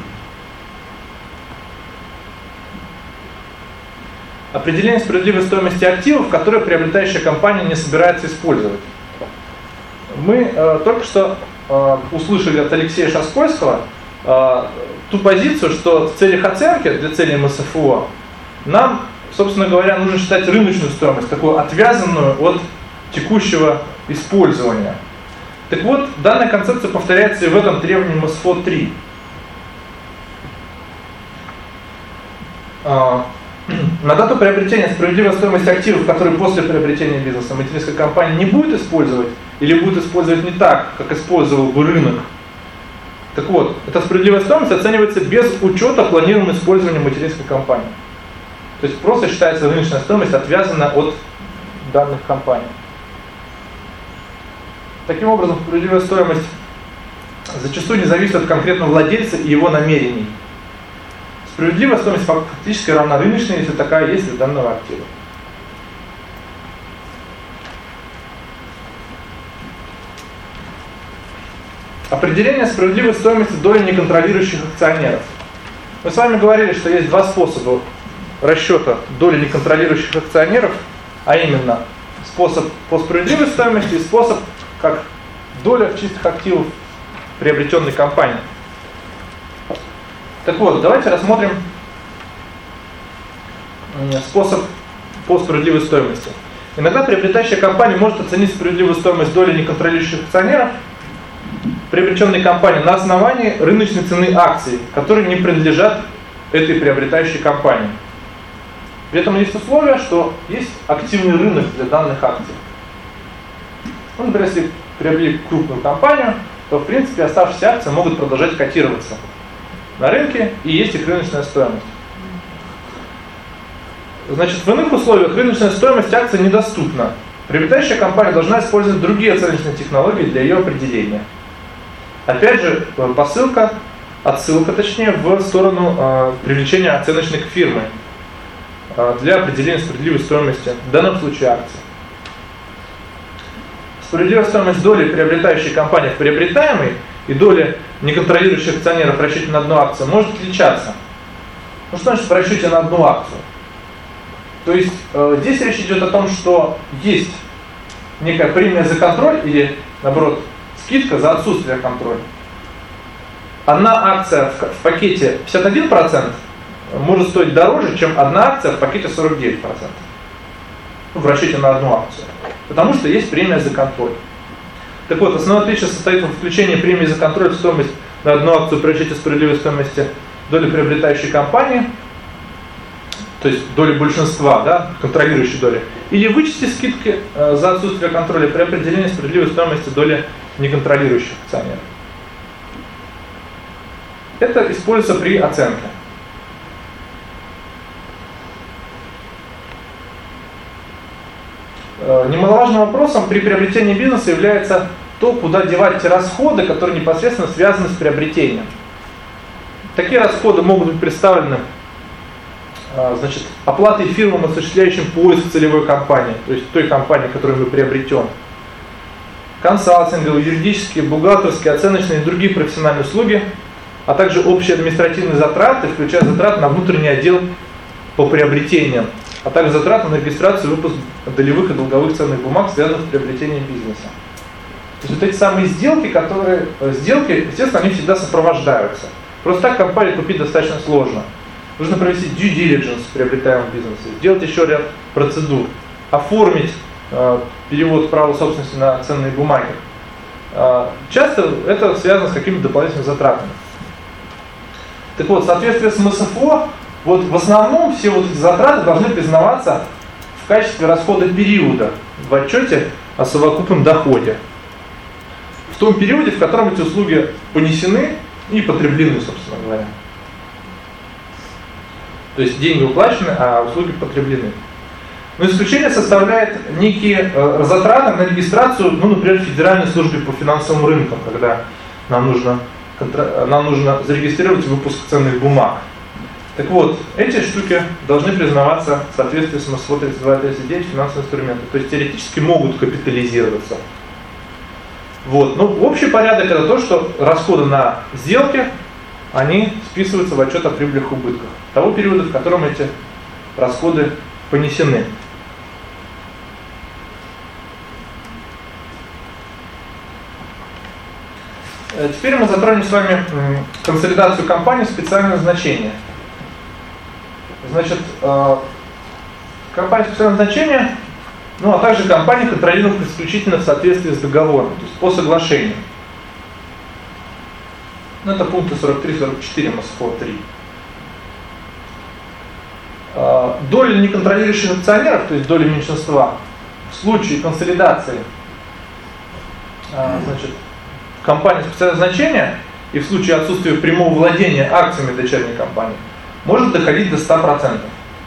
Определение справедливой стоимости активов, которые приобретающая компания не собирается использовать. Мы только что услышали от Алексея Шаскольского ту позицию, что в целях оценки, для целей МСФО, нам, собственно говоря, нужно считать рыночную стоимость, такую отвязанную от текущего использования. Так вот, данная концепция повторяется и в этом требовании МСФО-3. На дату приобретения справедливая стоимость активов, которые после приобретения бизнеса материнская компания не будет использовать или будет использовать не так, как использовал бы рынок. Так вот, эта справедливая стоимость оценивается без учета планируемого использования материнской компании. То есть просто считается рыночная стоимость отвязана от данных компаний. Таким образом, справедливая стоимость зачастую не зависит от конкретного владельца и его намерений. Справедливая стоимость фактически равна рыночной, если такая есть для данного актива. Определение справедливой стоимости доли неконтролирующих акционеров. Мы с вами говорили, что есть два способа расчета доли неконтролирующих акционеров, а именно способ по справедливой стоимости и способ как доля в чистых активах приобретенной компании. Так вот, давайте рассмотрим способ по справедливой стоимости. Иногда приобретающая компания может оценить справедливую стоимость доли неконтролирующих акционеров приобретенной компании на основании рыночной цены акций, которые не принадлежат этой приобретающей компании. При этом есть условие, что есть активный рынок для данных акций. Ну, например, если приобрели крупную компанию, то в принципе оставшиеся акции могут продолжать котироваться на рынке, и есть их рыночная стоимость. Значит, в иных условиях рыночная стоимость акций недоступна. Приобретающая компания должна использовать другие оценочные технологии для ее определения. Опять же, отсылка точнее, в сторону привлечения оценочной фирмы для определения справедливой стоимости, в данном случае акций. Справедливая стоимость доли приобретающей компании в приобретаемой и доли неконтролирующих акционеров в расчете на одну акцию может отличаться. Ну что значит в расчете на одну акцию? То есть здесь речь идет о том, что есть некая премия за контроль или, наоборот, скидка за отсутствие контроля. Одна акция в пакете 51% может стоить дороже, чем одна акция в пакете 49%. В расчете на одну акцию. Потому что есть премия за контроль. Так вот, основное отличие состоит в включении премии за контроль в стоимость на одну акцию при расчете справедливой стоимости доли приобретающей компании, то есть доли большинства, да, контролирующей доли, или вычести скидки за отсутствие контроля при определении справедливой стоимости доли неконтролирующих акционеров. Это используется при оценке. Немаловажным вопросом при приобретении бизнеса является то, куда девать те расходы, которые непосредственно связаны с приобретением. Такие расходы могут быть представлены оплатой фирмам, осуществляющим поиск целевой компании, то есть той компании, которую мы приобретем, консалтинговые, юридические, бухгалтерские, оценочные и другие профессиональные услуги, а также общие административные затраты, включая затраты на внутренний отдел по приобретениям, а также затраты на регистрацию и выпуск долевых и долговых ценных бумаг, связанных с приобретением бизнеса. То есть вот эти самые сделки, естественно, они всегда сопровождаются. Просто так компанию купить достаточно сложно. Нужно провести due diligence в приобретаемом бизнесе, сделать еще ряд процедур, оформить перевод права собственности на ценные бумаги. Часто это связано с какими-то дополнительными затратами. Так вот, в соответствии с МСФО, вот в основном все вот эти затраты должны признаваться в качестве расхода периода в отчете о совокупном доходе. В том периоде, в котором эти услуги понесены и потреблены, собственно говоря. То есть деньги уплачены, а услуги потреблены. Но исключение составляет некие затраты на регистрацию, например, в Федеральной службе по финансовым рынкам, когда нам нужно зарегистрировать выпуск ценных бумаг. Так вот, эти штуки должны признаваться в соответствии с МСФО 32-39 финансовые инструменты. То есть теоретически могут капитализироваться. Вот. Общий порядок это то, что расходы на сделки, они списываются в отчет о прибылях и убытках того периода, в котором эти расходы понесены. Теперь мы затронем с вами консолидацию компаний специального назначения. Значит, компания специального назначения, а также компании, контролируемых исключительно в соответствии с договором, то есть по соглашению. Это пункты 43-44 МСФО 3. Доля неконтролирующих акционеров, то есть доля меньшинства, в случае консолидации компании специального значения и в случае отсутствия прямого владения акциями дочерней компании может доходить до 100%.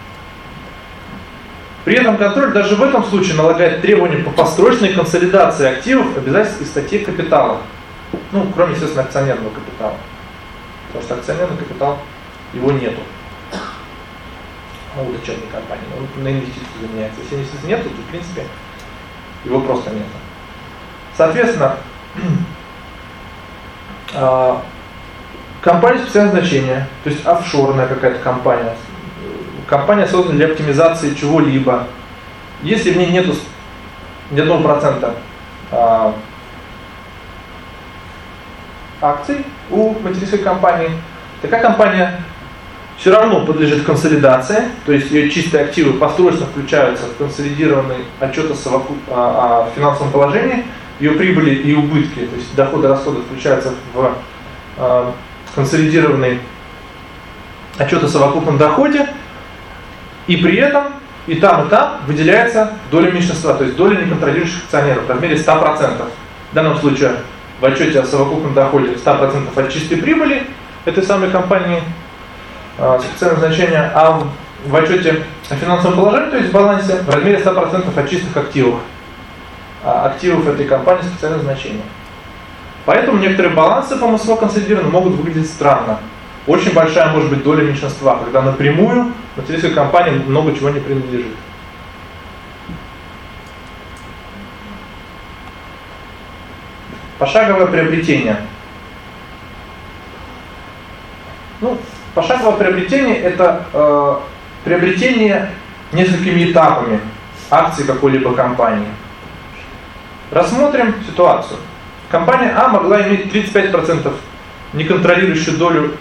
При этом контроль даже в этом случае налагает требования по построчной консолидации активов, обязательств и статей капитала. Кроме, естественно, акционерного капитала. Потому что акционерный капитал, его нету. У дочерней компании. На инвестиции заменяется. Если инвестиций нету, то, в принципе, его просто нет. Соответственно, компания специального значения, то есть офшорная какая-то компания, компания создана для оптимизации чего-либо. Если в ней нету ни 1% акций у материнской компании, такая компания все равно подлежит консолидации, то есть ее чистые активы построчно включаются в консолидированный отчет о финансовом положении, ее прибыли и убытки, то есть доходы и расходы включаются в консолидированный отчет о совокупном доходе, и при этом и там выделяется доля меньшинства, то есть доля неконтролирующих акционеров в размере 100%. В данном случае в отчете о совокупном доходе 100% от чистой прибыли этой самой компании специального значения, а в отчете о финансовом положении, то есть в балансе, в размере 100% от чистых активов активов этой компании специального значения. Поэтому некоторые балансы по МСВО консолидированно могут выглядеть странно. Очень большая может быть доля меньшинства, когда напрямую материнской компании много чего не принадлежит. Пошаговое приобретение. Пошаговое приобретение – это приобретение несколькими этапами акций какой-либо компании. Рассмотрим ситуацию. Компания А могла иметь 35% неконтролирующую долю,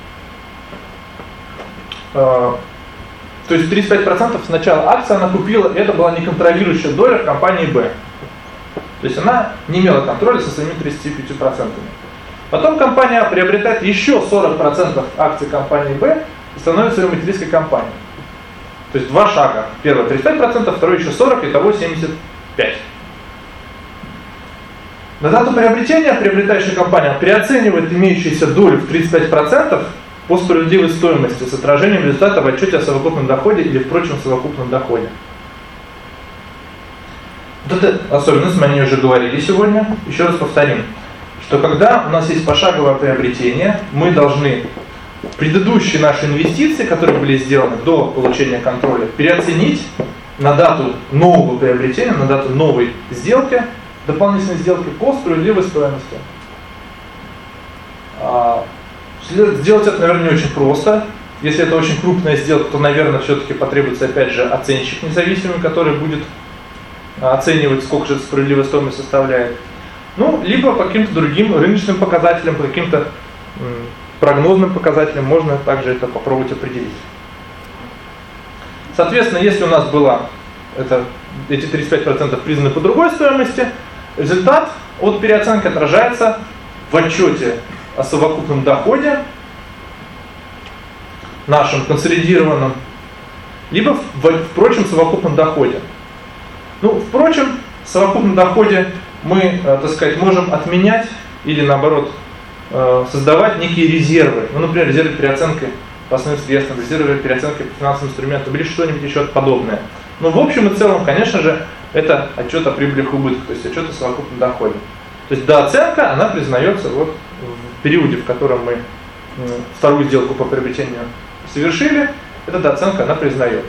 то есть 35% сначала акций она купила, и это была неконтролирующая доля компании Б. То есть она не имела контроля со своими 35%. Потом компания А приобретает еще 40% акций компании Б и становится ее материнской компанией. То есть два шага. Первый 35%, второй еще 40%, итого 75%. На дату приобретения приобретающая компания переоценивает имеющуюся долю в 35% по справедливой стоимости с отражением результата в отчете о совокупном доходе или в прочем совокупном доходе. Вот эта особенность, мы о ней уже говорили сегодня. Еще раз повторим, что когда у нас есть пошаговое приобретение, мы должны предыдущие наши инвестиции, которые были сделаны до получения контроля, переоценить на дату нового приобретения, на дату новой сделки, дополнительной сделки по справедливой стоимости. Сделать это, наверное, не очень просто. Если это очень крупная сделка, то, наверное, все-таки потребуется, опять же, оценщик независимый, который будет оценивать, сколько же справедливая стоимость составляет. Либо по каким-то другим рыночным показателям, по каким-то прогнозным показателям можно также это попробовать определить. Соответственно, если у нас было эти 35% признаны по другой стоимости, результат от переоценки отражается в отчете о совокупном доходе, нашем консолидированном, либо в прочем совокупном доходе. Впрочем, в совокупном доходе мы, можем отменять или, наоборот, создавать некие резервы. Например, резервы переоценки по основным средствам, резервы переоценки по финансовым инструментам или что-нибудь еще подобное. В общем и целом, конечно же, это отчет о прибылях и убытках, то есть отчет о совокупном доходе. То есть дооценка, она признается в периоде, в котором мы вторую сделку по приобретению совершили, эта дооценка, она признается.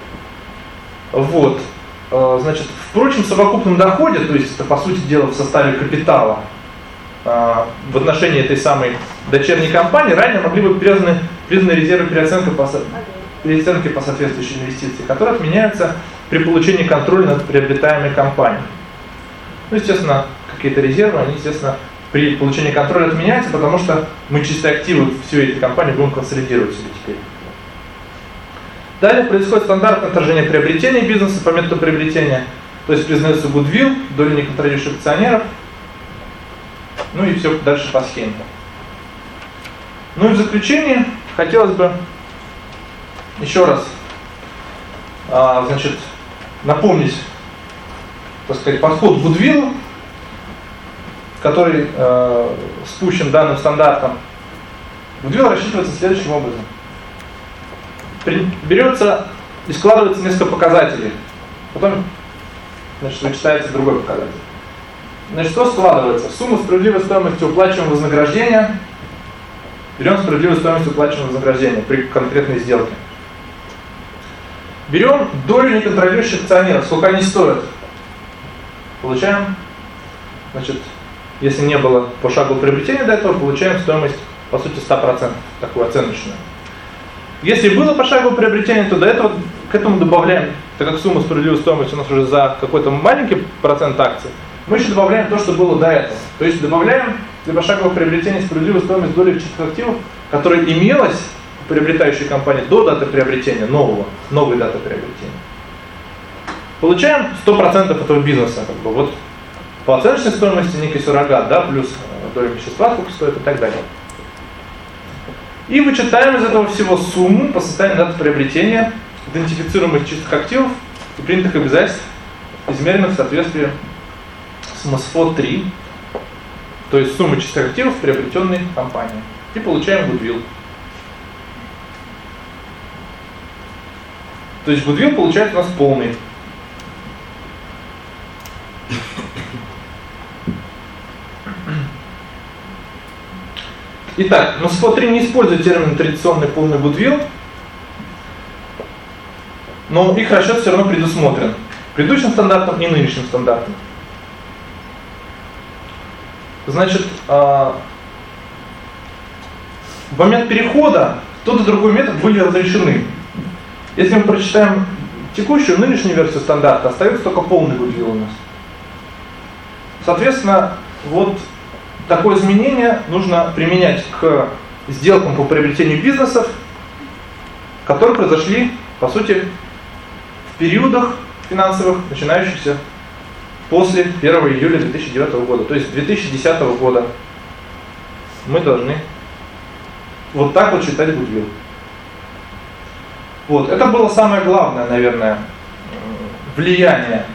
В прочем совокупном доходе, то есть это по сути дела в составе капитала, в отношении этой самой дочерней компании ранее могли быть признаны резервы переоценки по соответствующей инвестиции, которые отменяются при получении контроля над приобретаемой компанией. Естественно, какие-то резервы, они, естественно, при получении контроля отменяются, потому что мы чисто активы всей этой компании будем консолидировать себе теперь. Далее происходит стандартное отражение приобретения бизнеса по методу приобретения, то есть признается гудвилл, доля неконтролирующих акционеров, и все дальше по схеме. И в заключение хотелось бы еще раз напомнить, подход к гудвиллу, который спущен данным стандартом. Гудвилл рассчитывается следующим образом. Берется и складывается несколько показателей. Потом вычитается другой показатель. Что складывается? Сумма справедливой стоимости уплачиваемого вознаграждения. Берем справедливую стоимость уплачиваемого вознаграждения при конкретной сделке. Берем долю неконтролирующих акционеров, сколько они стоят. Получаем, если не было пошагового приобретения до этого, получаем стоимость, по сути, 100%, такую оценочную. Если было пошаговое приобретение, то до этого к этому добавляем, так как сумма справедливой стоимости у нас уже за какой-то маленький процент акций, мы еще добавляем то, что было до этого. То есть добавляем для пошагового приобретения справедливую стоимость доли в чистых активов, которая имелась в приобретающей компании до даты приобретения, новой даты приобретения. Получаем 100% этого бизнеса. По оценочной стоимости некий суррогат, плюс доля вещества, сколько стоит и так далее. И вычитаем из этого всего сумму по состоянию даты приобретения идентифицируемых чистых активов и принятых обязательств, измеренных в соответствии с МСФО-3, то есть сумма чистых активов, приобретенной компанией. И получаем гудвилл. То есть гудвилл получается у нас полный. Итак, но СФО 3 не использует термин традиционный полный гудвилл, но их расчет все равно предусмотрен предыдущим стандартом и нынешним стандартом. Значит, в момент перехода тот и другой метод были разрешены. Если мы прочитаем текущую, нынешнюю версию стандарта, остается только полный гудвилл у нас. Соответственно, вот такое изменение нужно применять к сделкам по приобретению бизнесов, которые произошли, по сути, в периодах финансовых, начинающихся после 1 июля 2009 года. То есть 2010 года мы должны вот так вот считать гудвилл. Вот. Это было самое главное, наверное, влияние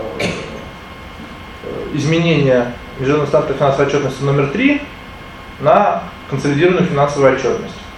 изменения международного стандарта финансовой отчетности номер 3 на консолидированную финансовую отчетность.